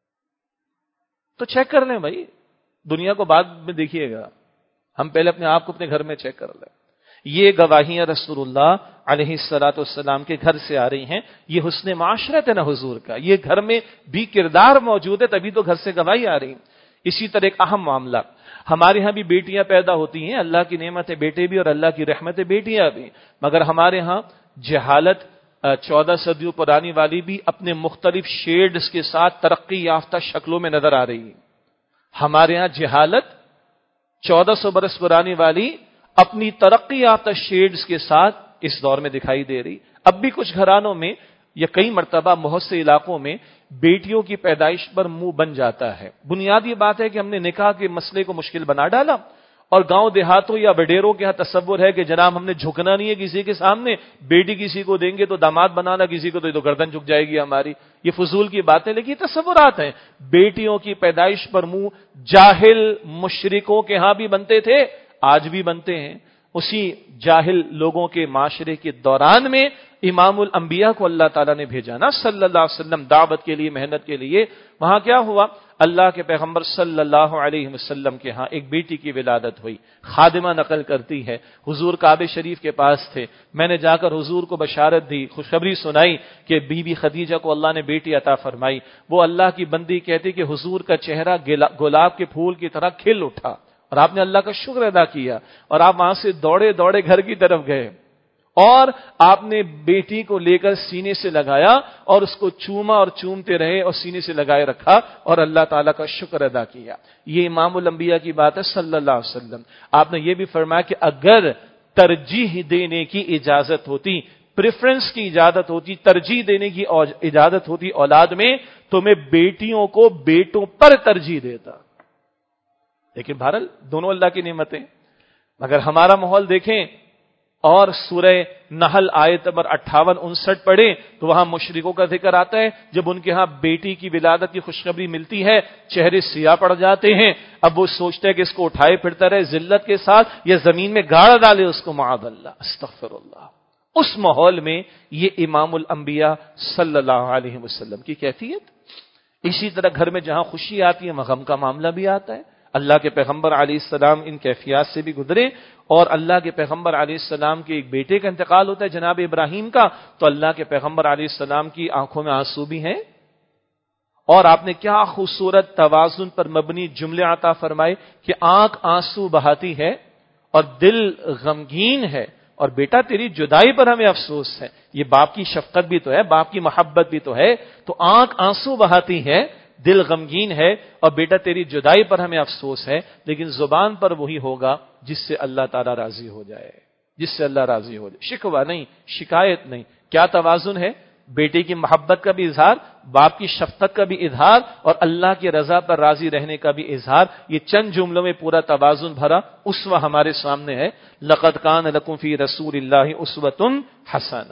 تو چیک کر لیں بھائی، دنیا کو بعد میں دیکھیے گا، ہم پہلے اپنے آپ کو اپنے گھر میں چیک کر لیں. یہ گواہیاں رسول اللہ علیہ الصلوۃ والسلام کے گھر سے آ رہی ہیں. یہ حسن معاشرت ہے نا حضور کا، یہ گھر میں بھی کردار موجود ہے تبھی تو گھر سے گواہی آ رہی. اسی طرح ایک اہم معاملہ، ہمارے ہاں بھی بیٹیاں پیدا ہوتی ہیں، اللہ کی نعمت ہے بیٹے بھی اور اللہ کی رحمت ہے بیٹیاں بھی، مگر ہمارے ہاں جہالت 14 صدیوں پرانی والی بھی اپنے مختلف شیڈز کے ساتھ ترقی یافتہ شکلوں میں نظر آ رہی ہے. ہمارے ہاں جہالت 1400 برس پرانی والی اپنی ترقی یافتہ شیڈز کے ساتھ اس دور میں دکھائی دے رہی. اب بھی کچھ گھرانوں میں یا کئی مرتبہ بہت سے علاقوں میں بیٹیوں کی پیدائش پر منہ بن جاتا ہے. بنیاد یہ بات ہے کہ ہم نے نکاح کے مسئلے کو مشکل بنا ڈالا اور گاؤں دیہاتوں یا وڈیروں کے ہاں تصور ہے کہ جناب ہم نے جھکنا نہیں ہے کسی کے سامنے، بیٹی کسی کو دیں گے تو داماد بنانا کسی کو تو گردن جھک جائے گی ہماری. یہ فضول کی باتیں، لیکن یہ تصورات ہیں. بیٹیوں کی پیدائش پر منہ جاہل مشرکوں کے ہاں بھی بنتے تھے، آج بھی بنتے ہیں. اسی جاہل لوگوں کے معاشرے کے دوران میں امام الانبیاء کو اللہ تعالیٰ نے بھیجا نا صلی اللہ علیہ وسلم دعوت کے لیے، محنت کے لیے. وہاں کیا ہوا؟ اللہ کے پیغمبر صلی اللہ علیہ وسلم کے ہاں ایک بیٹی کی ولادت ہوئی. خادمہ نقل کرتی ہے حضور کعبہ شریف کے پاس تھے، میں نے جا کر حضور کو بشارت دی، خوشخبری سنائی کہ بی بی خدیجہ کو اللہ نے بیٹی عطا فرمائی. وہ اللہ کی بندی کہتی کہ حضور کا چہرہ گلاب کے پھول کی طرح کھل اٹھا اور آپ نے اللہ کا شکر ادا کیا اور آپ وہاں سے دوڑے دوڑے گھر کی طرف گئے اور آپ نے بیٹی کو لے کر سینے سے لگایا اور اس کو چوما اور چومتے رہے اور سینے سے لگائے رکھا اور اللہ تعالیٰ کا شکر ادا کیا. یہ امام الانبیاء کی بات ہے صلی اللہ علیہ وسلم. آپ نے یہ بھی فرمایا کہ اگر ترجیح دینے کی اجازت ہوتی پریفرنس کی اجازت ہوتی، ترجیح دینے کی اجازت ہوتی اولاد میں، تو میں بیٹیوں کو بیٹوں پر ترجیح دیتا. لیکن بہرحال دونوں اللہ کی نعمتیں. مگر ہمارا ماحول دیکھیں اور سورہ نحل آیت نمبر 58-59 پڑھیں تو وہاں مشرکوں کا ذکر آتا ہے. جب ان کے ہاں بیٹی کی ولادت کی خوشخبری ملتی ہے چہرے سیاہ پڑ جاتے ہیں. اب وہ سوچتے ہیں کہ اس کو اٹھائے پھرتا رہے ذلت کے ساتھ یا زمین میں گاڑ ڈالے اس کو، معاذ اللہ، استغفر اللہ. اس ماحول میں یہ امام الانبیاء صلی اللہ علیہ وسلم کی کیفیت. اسی طرح گھر میں جہاں خوشی آتی ہے غم کا معاملہ بھی آتا ہے. اللہ کے پیغمبر علیہ السلام ان کیفیات سے بھی گزرے، اور اللہ کے پیغمبر علیہ السلام کے ایک بیٹے کا انتقال ہوتا ہے جناب ابراہیم کا، تو اللہ کے پیغمبر علیہ السلام کی آنکھوں میں آنسو بھی ہیں. اور آپ نے کیا خوبصورت توازن پر مبنی جملے عطا فرمائے کہ آنکھ آنسو بہاتی ہے اور دل غمگین ہے، اور بیٹا تیری جدائی پر ہمیں افسوس ہے. یہ باپ کی شفقت بھی تو ہے، باپ کی محبت بھی تو ہے. تو آنکھ آنسو بہاتی ہے، دل غمگین ہے، اور بیٹا تیری جدائی پر ہمیں افسوس ہے. لیکن زبان پر وہی ہوگا جس سے اللہ تعالی راضی ہو جائے، جس سے اللہ راضی ہو جائے. شکوہ نہیں، شکایت نہیں. کیا توازن ہے؟ بیٹے کی محبت کا بھی اظہار، باپ کی شفقت کا بھی اظہار، اور اللہ کی رضا پر راضی رہنے کا بھی اظہار. یہ چند جملوں میں پورا توازن بھرا اسوہ ہمارے سامنے ہے. لقد کان لکم فی رسول اللہ اسوۃ حسنہ.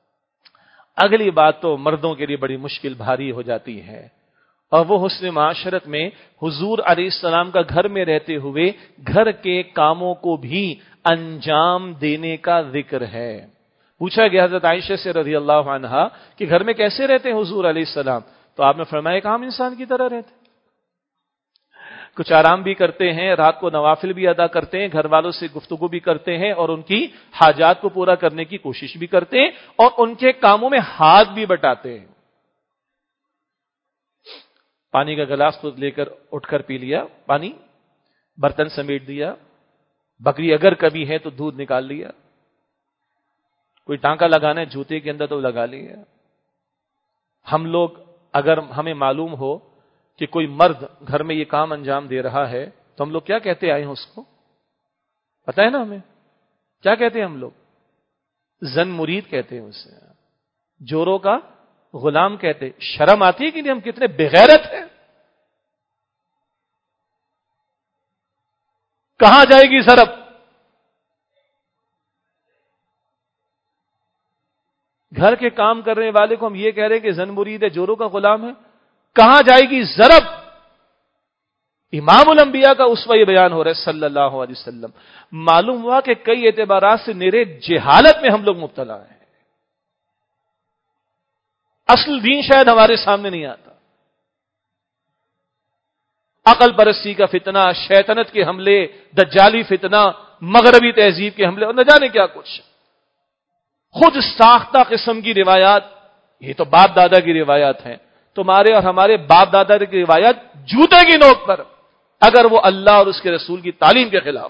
اگلی بات تو مردوں کے لیے بڑی مشکل بھاری ہو جاتی ہے، اور وہ حسن معاشرت میں حضور علیہ السلام کا گھر میں رہتے ہوئے گھر کے کاموں کو بھی انجام دینے کا ذکر ہے. پوچھا گیا حضرت عائشہ سے رضی اللہ عنہا کہ گھر میں کیسے رہتے ہیں حضور علیہ السلام؟ تو آپ نے فرمایا ایک عام انسان کی طرح رہتے، کچھ آرام بھی کرتے ہیں، رات کو نوافل بھی ادا کرتے ہیں، گھر والوں سے گفتگو بھی کرتے ہیں، اور ان کی حاجات کو پورا کرنے کی کوشش بھی کرتے ہیں، اور ان کے کاموں میں ہاتھ بھی بٹاتے ہیں. پانی کا گلاس خود لے کر اٹھ کر پی لیا، پانی، برتن سمیٹ دیا، بکری اگر کبھی ہے تو دودھ نکال لیا، کوئی ٹانکا لگانا ہے جوتے کے اندر تو لگا لیا. ہم لوگ اگر ہمیں معلوم ہو کہ کوئی مرد گھر میں یہ کام انجام دے رہا ہے تو ہم لوگ کیا کہتے آئے ہیں اس کو؟ پتہ ہے نا ہمیں کیا کہتے ہیں ہم لوگ؟ زن مرید کہتے ہیں اسے، جوروں کا غلام کہتے. شرم آتی ہے کہ نہیں؟ ہم کتنے بغیرت ہیں. کہاں جائے گی ضرب؟ گھر کے کام کرنے والے کو ہم یہ کہہ رہے ہیں کہ زن مرید ہے، جوروں کا غلام ہے. کہاں جائے گی ضرب؟ امام الانبیاء کا اسوہ یہ بیان ہو رہا ہے صلی اللہ علیہ وسلم. معلوم ہوا کہ کئی اعتبارات سے نیرے جہالت میں ہم لوگ مبتلا ہیں. اصل دین شاید ہمارے سامنے نہیں آتا. عقل پرستی کا فتنہ، شیطنت کے حملے، دجالی فتنہ، مغربی تہذیب کے حملے، اور نہ جانے کیا کچھ. خود ساختہ قسم کی روایات، یہ تو باپ دادا کی روایات ہیں. تمہارے اور ہمارے باپ دادا کی روایات جوتے کی نوک پر، اگر وہ اللہ اور اس کے رسول کی تعلیم کے خلاف.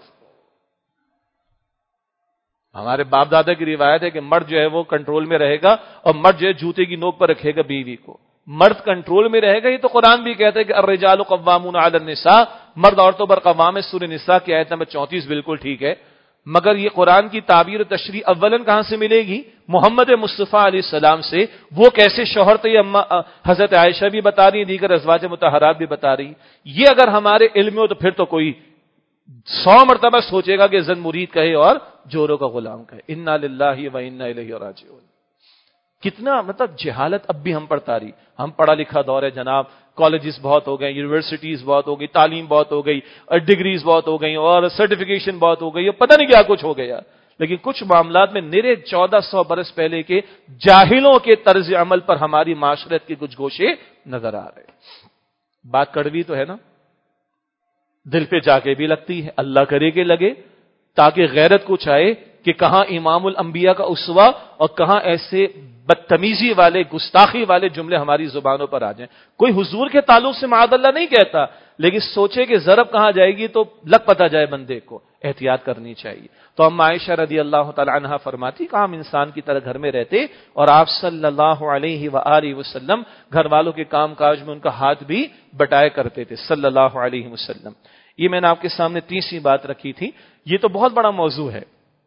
ہمارے باپ دادا کی روایت ہے کہ مرد جو ہے وہ کنٹرول میں رہے گا، اور مرد جو ہے جوتے کی نوک پر رکھے گا بیوی کو. مرد کنٹرول میں رہے گا، یہ تو قرآن بھی کہتا ہے کہ الرجال قوامون علی النساء، مرد عورتوں پر قوام ہے. سورہ نساء کی آیت نمبر 34 بالکل ٹھیک ہے. مگر یہ قرآن کی تعبیر و تشریح اولن کہاں سے ملے گی؟ محمد مصطفیٰ علیہ السلام سے. وہ کیسے شوہر تھے یہ حضرت عائشہ بھی بتا رہی، دیگر ازواج مطہرات بھی بتا رہی. یہ اگر ہمارے علم میں ہو تو پھر تو کوئی 100 مرتبہ سوچے گا کہ زن مرید کہے اور جوروں کا غلام کہے. انا للہ و انا الیہ راجعون. کتنا مطلب جہالت اب بھی ہم پر طاری. ہم پڑھا لکھا دور ہے جناب، کالجز بہت ہو گئے، یونیورسٹیز بہت ہو گئی، تعلیم بہت ہو گئی، ڈگریز بہت ہو گئی، اور سرٹیفکیشن بہت ہو گئی، اور پتہ نہیں کیا کچھ ہو گیا. لیکن کچھ معاملات میں نیرے 1400 برس پہلے کے جاہلوں کے طرز عمل پر ہماری معاشرت کے کچھ گوشے نظر آ رہے. بات کڑوی تو ہے نا، دل پہ جا کے بھی لگتی ہے. اللہ کرے کہ لگے، تاکہ غیرت کچھ آئے کہ کہاں امام الانبیاء کا اسوہ اور کہاں ایسے بدتمیزی والے، گستاخی والے جملے ہماری زبانوں پر آ جائیں. کوئی حضور کے تعلق سے معاذ اللہ نہیں کہتا، لیکن سوچے کہ ضرب کہاں جائے گی تو لگ پتا جائے بندے کو. احتیاط کرنی چاہیے. تو ہم عائشہ رضی اللہ تعالی عنہا فرماتی کہ عام انسان کی طرح گھر میں رہتے، اور آپ صلی اللہ علیہ وآلہ وسلم گھر والوں کے کام کاج میں ان کا ہاتھ بھی بٹایا کرتے تھے صلی اللہ علیہ وسلم. یہ میں نے آپ کے سامنے تیسری بات رکھی تھی. یہ تو بہت بڑا موضوع ہے،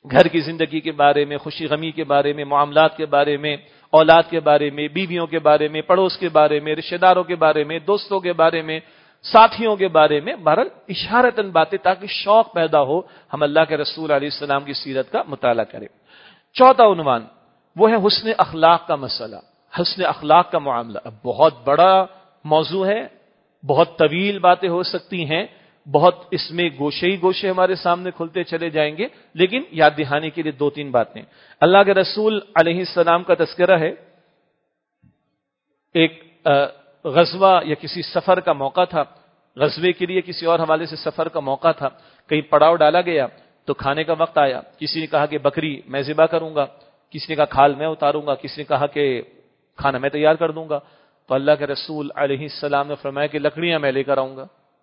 گھر کی زندگی کے بارے میں، خوشی غمی کے بارے میں، معاملات کے بارے میں، اولاد کے بارے میں، بیویوں کے بارے میں، پڑوس کے بارے میں، رشتہ داروں کے بارے میں، دوستوں کے بارے میں، ساتھیوں کے بارے میں، بہرحال اشارتاً باتیں، تاکہ شوق پیدا ہو ہم اللہ کے رسول علیہ السلام کی سیرت کا مطالعہ کریں۔ چوتھا عنوان وہ ہے حسن اخلاق کا مسئلہ، حسن اخلاق کا معاملہ۔ اب بہت بڑا موضوع ہے، بہت طویل باتیں ہو سکتی ہیں، بہت اس میں گوشے ہی گوشے ہمارے سامنے کھلتے چلے جائیں گے، لیکن یاد دہانی کے لیے دو تین باتیں۔ اللہ کے رسول علیہ السلام کا تذکرہ ہے، ایک غزوہ یا کسی سفر کا موقع تھا، غزوے کے لیے کسی اور حوالے سے سفر کا موقع تھا، کہیں پڑاؤ ڈالا گیا تو کھانے کا وقت آیا، کسی نے کہا کہ بکری میں ذبح کروں گا، کسی نے کہا کھال میں اتاروں گا، کسی نے کہا کہ کھانا میں تیار کر دوں گا، تو اللہ کے رسول علیہ السلام نے فرمایا کہ لکڑیاں میں لے کر آؤں گا۔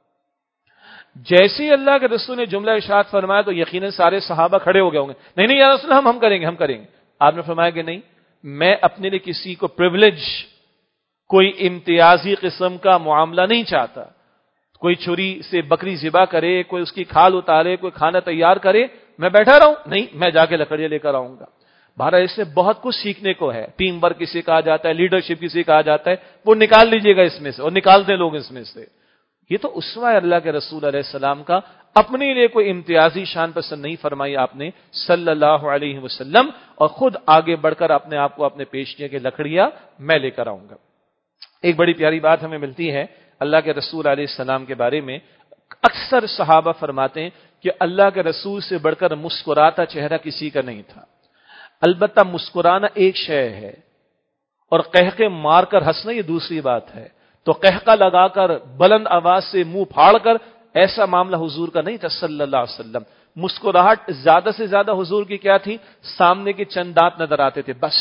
جیسے ہی اللہ کے رسول نے جملہ ارشاد فرمایا تو یقیناً سارے صحابہ کھڑے ہو گئے ہوں گے، نہیں نہیں یا رسول اللہ، ہم کریں گے۔ آپ نے فرمایا کہ نہیں، میں اپنے لیے کسی کو پریویلیج، کوئی امتیازی قسم کا معاملہ نہیں چاہتا، کوئی چھری سے بکری ذبح کرے، کوئی اس کی کھال اتارے، کوئی کھانا تیار کرے، میں بیٹھا رہوں، نہیں، میں جا کے لکڑیاں لے کر آؤں گا۔ بہرحال اس سے بہت کچھ سیکھنے کو ہے، ٹیم ورک کسی کہا جاتا ہے، لیڈرشپ کسی کہا جاتا ہے، وہ نکال لیجئے گا اس میں سے، اور نکالتے ہیں لوگ اس میں سے۔ یہ تو اسوہ ہے اللہ کے رسول علیہ السلام کا، اپنے لیے کوئی امتیازی شان پسند نہیں فرمائی آپ نے صلی اللہ علیہ وسلم، اور خود آگے بڑھ کر اپنے آپ کو اپنے پیش کیا کہ لکڑیاں میں لے کر آؤں گا۔ ایک بڑی پیاری بات ہمیں ملتی ہے اللہ کے رسول علیہ السلام کے بارے میں، اکثر صحابہ فرماتے ہیں کہ اللہ کے رسول سے بڑھ کر مسکراتا چہرہ کسی کا نہیں تھا۔ البتہ مسکرانا ایک شے ہے اور قہقہ مار کر ہنسنا یہ دوسری بات ہے، تو قہقہ لگا کر بلند آواز سے منہ پھاڑ کر ایسا معاملہ حضور کا نہیں تھا صلی اللہ علیہ وسلم۔ مسکراہٹ زیادہ سے زیادہ حضور کی کیا تھی؟ سامنے کے چند دانت نظر آتے تھے بس،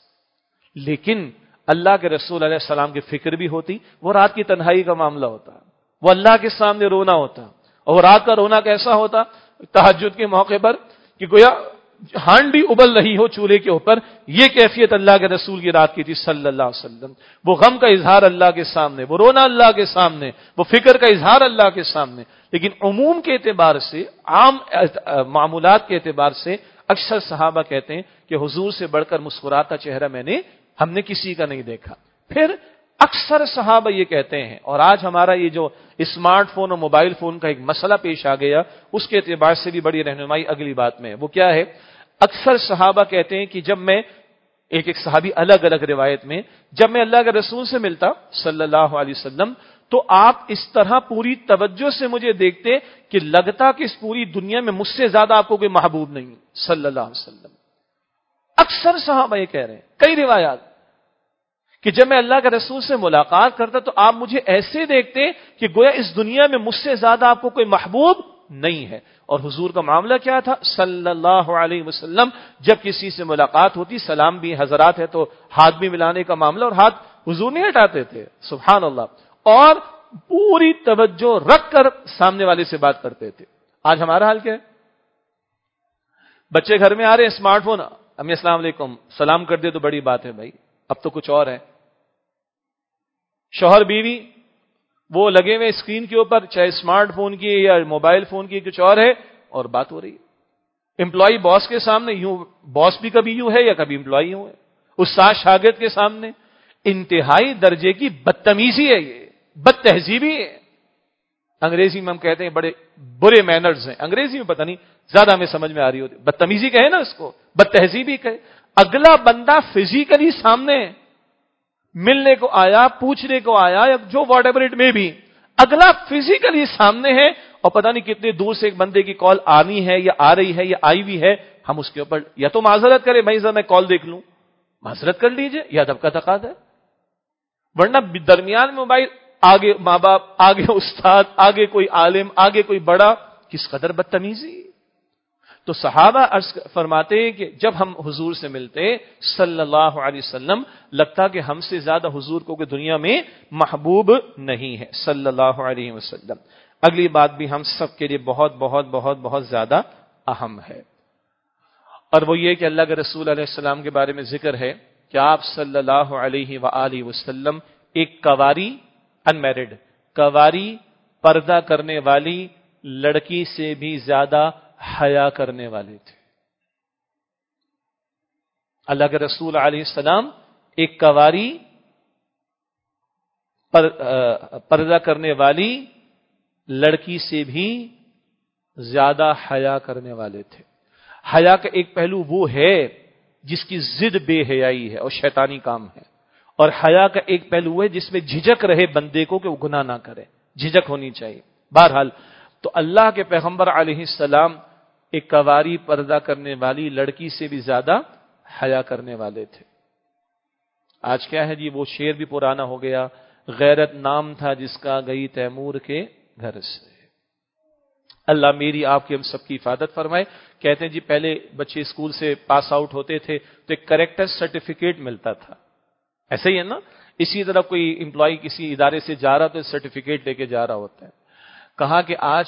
لیکن اللہ کے رسول علیہ السلام کی فکر بھی ہوتی، وہ رات کی تنہائی کا معاملہ ہوتا، وہ اللہ کے سامنے رونا ہوتا، اور رات کا رونا کیسا ہوتا؟ تہجد کے موقع پر کہ گویا ہانڈی ابل رہی ہو چولہے کے اوپر، یہ کیفیت اللہ کے رسول کی رات کی تھی صلی اللہ علیہ وسلم۔ وہ غم کا اظہار اللہ کے سامنے، وہ رونا اللہ کے سامنے، وہ فکر کا اظہار اللہ کے سامنے۔ لیکن عموم کے اعتبار سے، عام معمولات کے اعتبار سے اکثر صحابہ کہتے ہیں کہ حضور سے بڑھ کر مسکراتا چہرہ ہم نے کسی کا نہیں دیکھا۔ پھر اکثر صحابہ یہ کہتے ہیں، اور آج ہمارا یہ جو اسمارٹ فون اور موبائل فون کا ایک مسئلہ پیش آ گیا، اس کے اعتبار سے بھی بڑی رہنمائی اگلی بات میں ہے، وہ کیا ہے؟ اکثر صحابہ کہتے ہیں کہ جب میں ایک صحابی الگ الگ روایت میں، جب میں اللہ کے رسول سے ملتا صلی اللہ علیہ وسلم تو آپ اس طرح پوری توجہ سے مجھے دیکھتے کہ لگتا کہ اس پوری دنیا میں مجھ سے زیادہ آپ کو کوئی محبوب نہیں صلی اللہ علیہ وسلم۔ اکثر صحابہ یہ کہہ رہے ہیں، کئی روایات، کہ جب میں اللہ کے رسول سے ملاقات کرتا تو آپ مجھے ایسے دیکھتے کہ گویا اس دنیا میں مجھ سے زیادہ آپ کو کوئی محبوب نہیں ہے۔ اور حضور کا معاملہ کیا تھا صلی اللہ علیہ وسلم؟ جب کسی سے ملاقات ہوتی، سلام بھی حضرات ہے تو ہاتھ بھی ملانے کا معاملہ، اور ہاتھ حضور نہیں ہٹاتے تھے سبحان اللہ، اور پوری توجہ رکھ کر سامنے والے سے بات کرتے تھے۔ آج ہمارا حال کیا ہے؟ بچے گھر میں آ رہے ہیں، اسمارٹ فون، امی السلام علیکم، سلام کر دے تو بڑی بات ہے بھائی، اب تو کچھ اور ہے۔ شوہر بیوی وہ لگے ہوئے اسکرین کے اوپر، چاہے اسمارٹ فون کی یا موبائل فون کی، کچھ اور ہے اور بات ہو رہی ہے۔ امپلائی باس کے سامنے یوں، باس بھی کبھی یوں ہے یا کبھی امپلائی یوں ہے، استاد شاگرد کے سامنے، انتہائی درجے کی بدتمیزی ہے، یہ بد تہذیبی ہے۔ انگریزی میں ہم کہتے ہیں بڑے برے مینرز ہیں، انگریزی میں پتہ نہیں زیادہ ہمیں سمجھ میں آ رہی ہوتی، بدتمیزی کہے نا اس کو، بد تہذیبی کہے۔ اگلا بندہ فزیکلی سامنے ملنے کو آیا، پوچھنے کو آیا، یا جو واٹ ایور اٹ میں بھی، اگلا فزیکلی سامنے ہے، اور پتہ نہیں کتنے دور سے ایک بندے کی کال آنی ہے یا آ رہی ہے یا آئی ہوئی ہے، ہم اس کے اوپر یا تو معذرت کریں، بھائی ذرا میں کال دیکھ لوں، معذرت کر لیجئے، یا ادب کا تقاضا ہے۔ ورنہ درمیان میں موبائل، آگے ماں باپ، آگے استاد، آگے کوئی عالم، آگے کوئی بڑا، کس قدر بدتمیزی۔ تو صحابہ عرض فرماتے ہیں کہ جب ہم حضور سے ملتے صلی اللہ علیہ وسلم، لگتا کہ ہم سے زیادہ حضور کو کہ دنیا میں محبوب نہیں ہے صلی اللہ علیہ وسلم۔ اگلی بات بھی ہم سب کے لیے بہت بہت بہت بہت زیادہ اہم ہے، اور وہ یہ کہ اللہ کے رسول علیہ السلام کے بارے میں ذکر ہے کہ آپ صلی اللہ علیہ وآلہ وسلم ایک کواری، انمیرڈ کواری، پردہ کرنے والی لڑکی سے بھی زیادہ حیا کرنے والے تھے۔ اللہ کے رسول علیہ السلام ایک کواری پردہ کرنے والی لڑکی سے بھی زیادہ حیا کرنے والے تھے۔ حیا کا ایک پہلو وہ ہے جس کی ضد بے حیائی ہے اور شیطانی کام ہے، اور حیا کا ایک پہلو ہے جس میں جھجک رہے بندے کو کہ وہ گناہ نہ کرے، جھجک ہونی چاہیے۔ بہرحال تو اللہ کے پیغمبر علیہ السلام ایک کواری پردہ کرنے والی لڑکی سے بھی زیادہ حیا کرنے والے تھے۔ آج کیا ہے جی، وہ شعر بھی پرانا ہو گیا، غیرت نام تھا جس کا گئی تیمور کے گھر سے۔ اللہ میری آپ کی ہم سب کی حفاظت فرمائے۔ کہتے ہیں جی پہلے بچے اسکول سے پاس آؤٹ ہوتے تھے تو ایک کریکٹر سرٹیفکیٹ ملتا تھا، ایسے ہی ہے نا؟ اسی طرح کوئی امپلائی کسی ادارے سے جا رہا تو سرٹیفکیٹ لے کے جا رہا ہوتا ہے۔ کہا کہ آج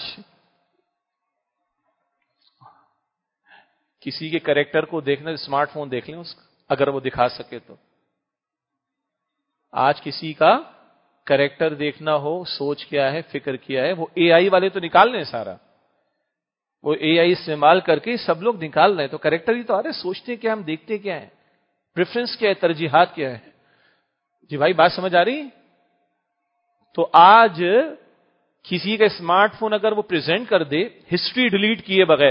کسی کے کریکٹر کو دیکھنا، اسمارٹ فون دیکھ لیں اس کا، اگر وہ دکھا سکے تو۔ آج کسی کا کریکٹر دیکھنا ہو، سوچ کیا ہے، فکر کیا ہے، وہ اے آئی والے تو نکال لیں سارا، وہ اے آئی استعمال کر کے سب لوگ نکال رہے ہیں، تو کریکٹر ہی تو آ رہے، سوچتے کیا ہم، دیکھتے کیا ہے، پریفرنس کیا ہے، ترجیحات کیا ہے۔ جی بھائی بات سمجھ آ رہی؟ تو آج کسی کا اسمارٹ فون اگر وہ پریزنٹ کر دے ہسٹری ڈیلیٹ کیے بغیر،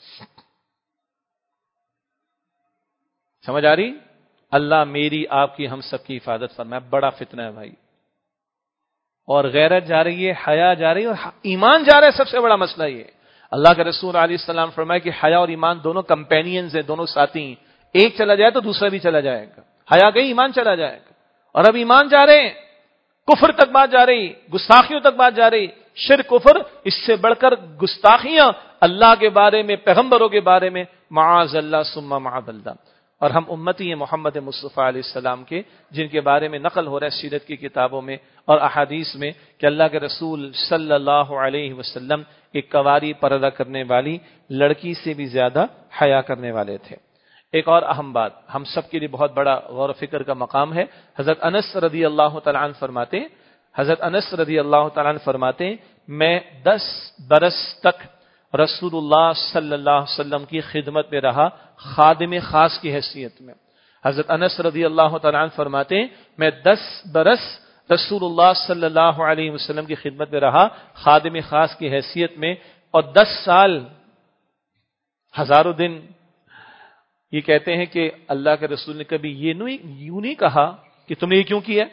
سمجھ آ رہی؟ اللہ میری آپ کی ہم سب کی حفاظت فرمائے۔ بڑا فتنہ ہے بھائی، اور غیرت جا رہی ہے، حیا جا رہی ہے، اور ایمان جا رہا ہے۔ سب سے بڑا مسئلہ یہ، اللہ کے رسول علیہ السلام فرمائے کہ حیا اور ایمان دونوں کمپینینز ہیں، دونوں ساتھی ہیں، ایک چلا جائے تو دوسرا بھی چلا جائے گا۔ حیا گئی، ایمان چلا جائے گا، اور اب ایمان جا رہے ہیں، کفر تک بات جا رہی، گستاخیوں تک بات جا رہی، شرک کفر، اس سے بڑھ کر گستاخیاں اللہ کے بارے میں، پیغمبروں کے بارے میں، معاذ اللہ ثم معاذ اللہ۔ اور ہم امتی ہیں محمد مصطفیٰ علیہ السلام کے، جن کے بارے میں نقل ہو رہا ہے سیرت کی کتابوں میں اور احادیث میں کہ اللہ کے رسول صلی اللہ علیہ وسلم ایک کواری پردہ کرنے والی لڑکی سے بھی زیادہ حیا کرنے والے تھے۔ ایک اور اہم بات ہم سب کے لیے بہت بڑا غور و فکر کا مقام ہے۔ حضرت انس رضی اللہ تعالیٰ عنہ فرماتے ہیں میں 10 برس تک رسول اللہ صلی اللہ علیہ وسلم کی خدمت میں رہا، خادم خاص کی حیثیت میں۔ حضرت انس رضی اللہ تعالیٰ عنہ فرماتے ہیں میں 10 برس رسول اللہ صلی اللہ علیہ وسلم کی خدمت میں رہا، خادم خاص کی حیثیت میں، اور 10 سال ہزاروں دن۔ یہ کہتے ہیں کہ اللہ کے رسول نے کبھی یوں نہیں کہا کہ تم نے یہ کیوں کیا،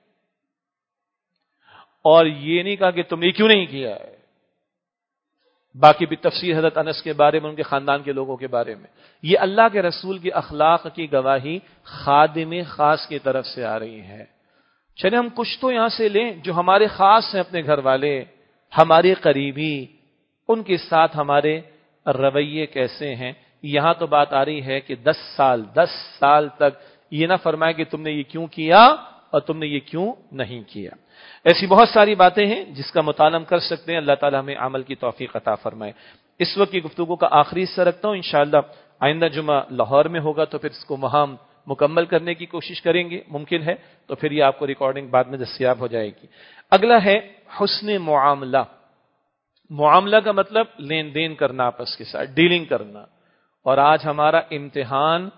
اور یہ نہیں کہا کہ تم نے یہ کیوں نہیں کیا ہے۔ باقی بھی تفسیر حضرت انس کے بارے میں، ان کے خاندان کے لوگوں کے بارے میں، یہ اللہ کے رسول کی اخلاق کی گواہی خادم خاص کی طرف سے آ رہی ہے۔ چلے ہم کچھ تو یہاں سے لیں جو ہمارے خاص ہیں، اپنے گھر والے، ہمارے قریبی، ان کے ساتھ ہمارے رویے کیسے ہیں۔ یہاں تو بات آ رہی ہے کہ 10 سال تک یہ نہ فرمائے کہ تم نے یہ کیوں کیا اور تم نے یہ کیوں نہیں کیا۔ ایسی بہت ساری باتیں ہیں جس کا مطالعہ کر سکتے ہیں، اللہ تعالیٰ ہمیں عمل کی توفیق عطا فرمائے۔ اس وقت کی گفتگو کا آخری حصہ رکھتا ہوں، انشاءاللہ آئندہ جمعہ لاہور میں ہوگا تو پھر اس کو وہاں مکمل کرنے کی کوشش کریں گے، ممکن ہے تو پھر یہ آپ کو ریکارڈنگ بعد میں دستیاب ہو جائے گی۔ اگلا ہے حسن معاملہ۔ معاملہ کا مطلب لین دین کرنا، آپس کے ساتھ ڈیلنگ کرنا۔ اور آج ہمارا امتحان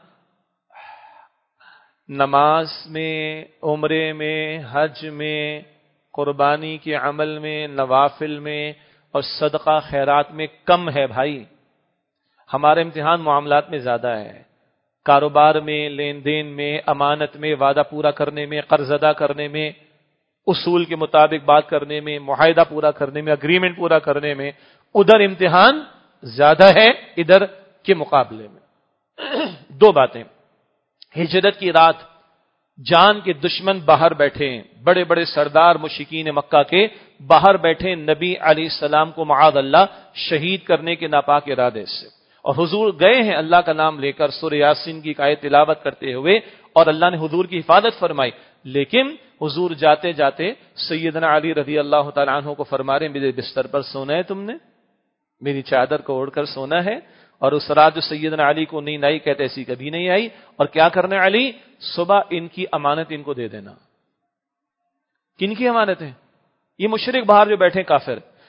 نماز میں، عمرے میں، حج میں، قربانی کے عمل میں، نوافل میں اور صدقہ خیرات میں کم ہے بھائی۔ ہمارا امتحان معاملات میں زیادہ ہے، کاروبار میں، لین دین میں، امانت میں، وعدہ پورا کرنے میں، قرض ادا کرنے میں، اصول کے مطابق بات کرنے میں، معاہدہ پورا کرنے میں، اگریمنٹ پورا کرنے میں، ادھر امتحان زیادہ ہے ادھر کے مقابلے میں۔ 2 باتیں، ہجرت کی رات جان کے دشمن باہر بیٹھے، بڑے بڑے سردار مشرکین مکہ کے باہر بیٹھے نبی علیہ السلام کو معاذ اللہ شہید کرنے کے ناپاک ارادے سے، اور حضور گئے ہیں اللہ کا نام لے کر سورہ یاسین کی آیت تلاوت کرتے ہوئے، اور اللہ نے حضور کی حفاظت فرمائی۔ لیکن حضور جاتے جاتے سیدنا علی رضی اللہ تعالیٰ عنہ کو فرما رہے میرے بستر پر سونا ہے، تم نے میری چادر کو اوڑھ کر سونا ہے۔ اور اس رات جو سیدنا علی کو نیند آئی، کہتے ایسی کبھی نہیں آئی، اور کیا کرنا علی، صبح ان کی امانت ان کو دے دینا۔ کن کی امانت ہے؟ یہ مشرک باہر جو بیٹھے کافر،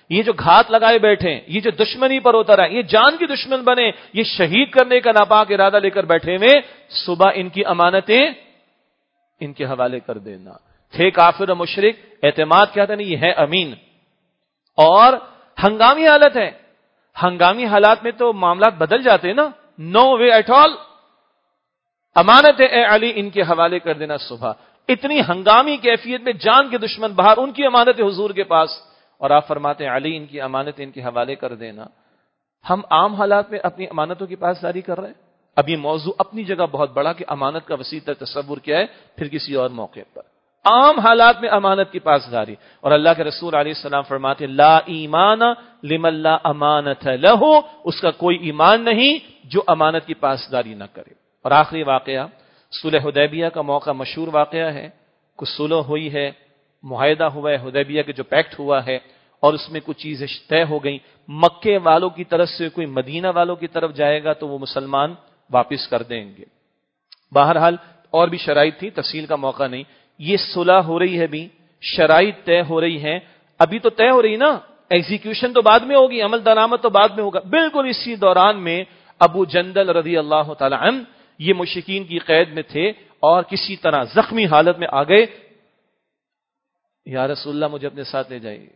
یہ جو گھات لگائے بیٹھے، یہ جو دشمنی پر اتر ہے، یہ جان کی دشمن بنے، یہ شہید کرنے کا ناپاک ارادہ لے کر بیٹھے ہوئے، صبح ان کی امانتیں ان کے حوالے کر دینا۔ تھے کافر و مشرک، اعتماد کیا تھا؟ نہیں، یہ ہے امین۔ اور ہنگامی حالت ہے، ہنگامی حالات میں تو معاملات بدل جاتے ہیں نا، نو وے ایٹ آل، امانت اے علی ان کے حوالے کر دینا صبح۔ اتنی ہنگامی کیفیت میں جان کے دشمن باہر، ان کی امانت حضور کے پاس، اور آپ فرماتے ہیں علی ان کی امانت ان کے حوالے کر دینا۔ ہم عام حالات میں اپنی امانتوں کی پاسداری کر رہے ہیں۔ اب یہ موضوع اپنی جگہ بہت بڑا کہ امانت کا وسیع تر تصور کیا ہے، پھر کسی اور موقع پر عام حالات میں امانت کی پاسداری۔ اور اللہ کے رسول علیہ السلام فرماتے ہیں لا ایمان لمن لا امانت لہ، اس کا کوئی ایمان نہیں جو امانت کی پاسداری نہ کرے۔ اور آخری واقعہ صلح حدیبیہ کا موقع مشہور واقعہ ہے۔ کچھ صلح ہوئی ہے، معاہدہ ہوا ہے حدیبیہ کے جو پیکٹ ہوا ہے، اور اس میں کچھ چیزیں طے ہو گئیں۔ مکے والوں کی طرف سے کوئی مدینہ والوں کی طرف جائے گا تو وہ مسلمان واپس کر دیں گے۔ بہرحال اور بھی شرائط تھی، تفصیل کا موقع نہیں۔ یہ صلح ہو رہی ہے، بھی شرائط طے ہو رہی ہیں، ابھی تو طے ہو رہی نا، ایگزیکیوشن تو بعد میں ہوگی، عمل درآمد تو بعد میں ہوگا۔ بالکل اسی دوران میں ابو جندل رضی اللہ تعالی عنہ یہ مشرکین کی قید میں تھے اور کسی طرح زخمی حالت میں آ گئے۔ یا رسول اللہ مجھے اپنے ساتھ لے جائیے۔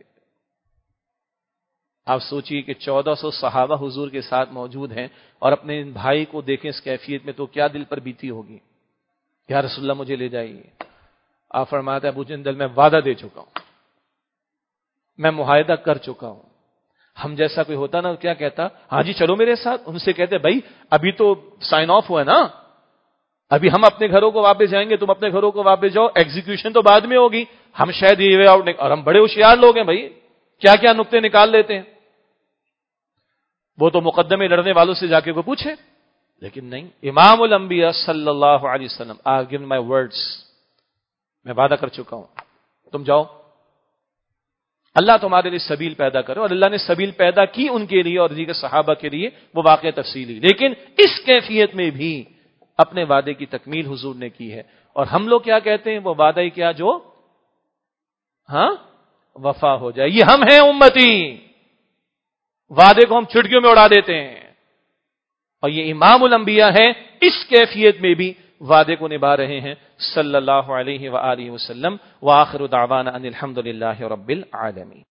آپ سوچئے کہ 1400 صحابہ حضور کے ساتھ موجود ہیں اور اپنے بھائی کو دیکھیں اس کیفیت میں تو کیا دل پر بیتی ہوگی۔ یا رسول اللہ مجھے لے جائیے۔ آپ فرماتے ہیں ابو جندل میں وعدہ دے چکا ہوں، میں معاہدہ کر چکا ہوں۔ ہم جیسا کوئی ہوتا نا کیا کہتا، ہاں جی چلو میرے ساتھ۔ ان سے کہتے بھائی ابھی تو سائن آف ہوا ہے نا، ابھی ہم اپنے گھروں کو واپس جائیں گے، تم اپنے گھروں کو واپس جاؤ، ایگزیکیوشن تو بعد میں ہوگی۔ ہم شاید یہ وے آؤٹ، اور ہم بڑے ہوشیار لوگ ہیں بھائی، کیا کیا نقطے نکال لیتے ہیں۔ وہ تو مقدمے لڑنے والوں سے جا کے کو پوچھے، لیکن نہیں، امام الانبیاء صلی اللہ علیہ وسلم آئی گیون مائی ورڈز، میں وعدہ کر چکا ہوں، تم جاؤ، اللہ تمہارے لیے سبیل پیدا کرے۔ اور اللہ نے سبیل پیدا کی ان کے لیے اور دیگر صحابہ کے لیے، وہ واقعہ تفصیلی، لیکن اس کیفیت میں بھی اپنے وعدے کی تکمیل حضور نے کی ہے۔ اور ہم لوگ کیا کہتے ہیں، وہ وعدہ ہی کیا جو ہاں وفا ہو جائے۔ یہ ہم ہیں امتی، وعدے کو ہم چٹکیوں میں اڑا دیتے ہیں، اور یہ امام الانبیاء ہے، اس کیفیت میں بھی وعدے کو نبھا رہے ہیں صلی اللہ علیہ وآلہ وسلم۔ وآخر دعوانا ان الحمد للہ رب العالمین۔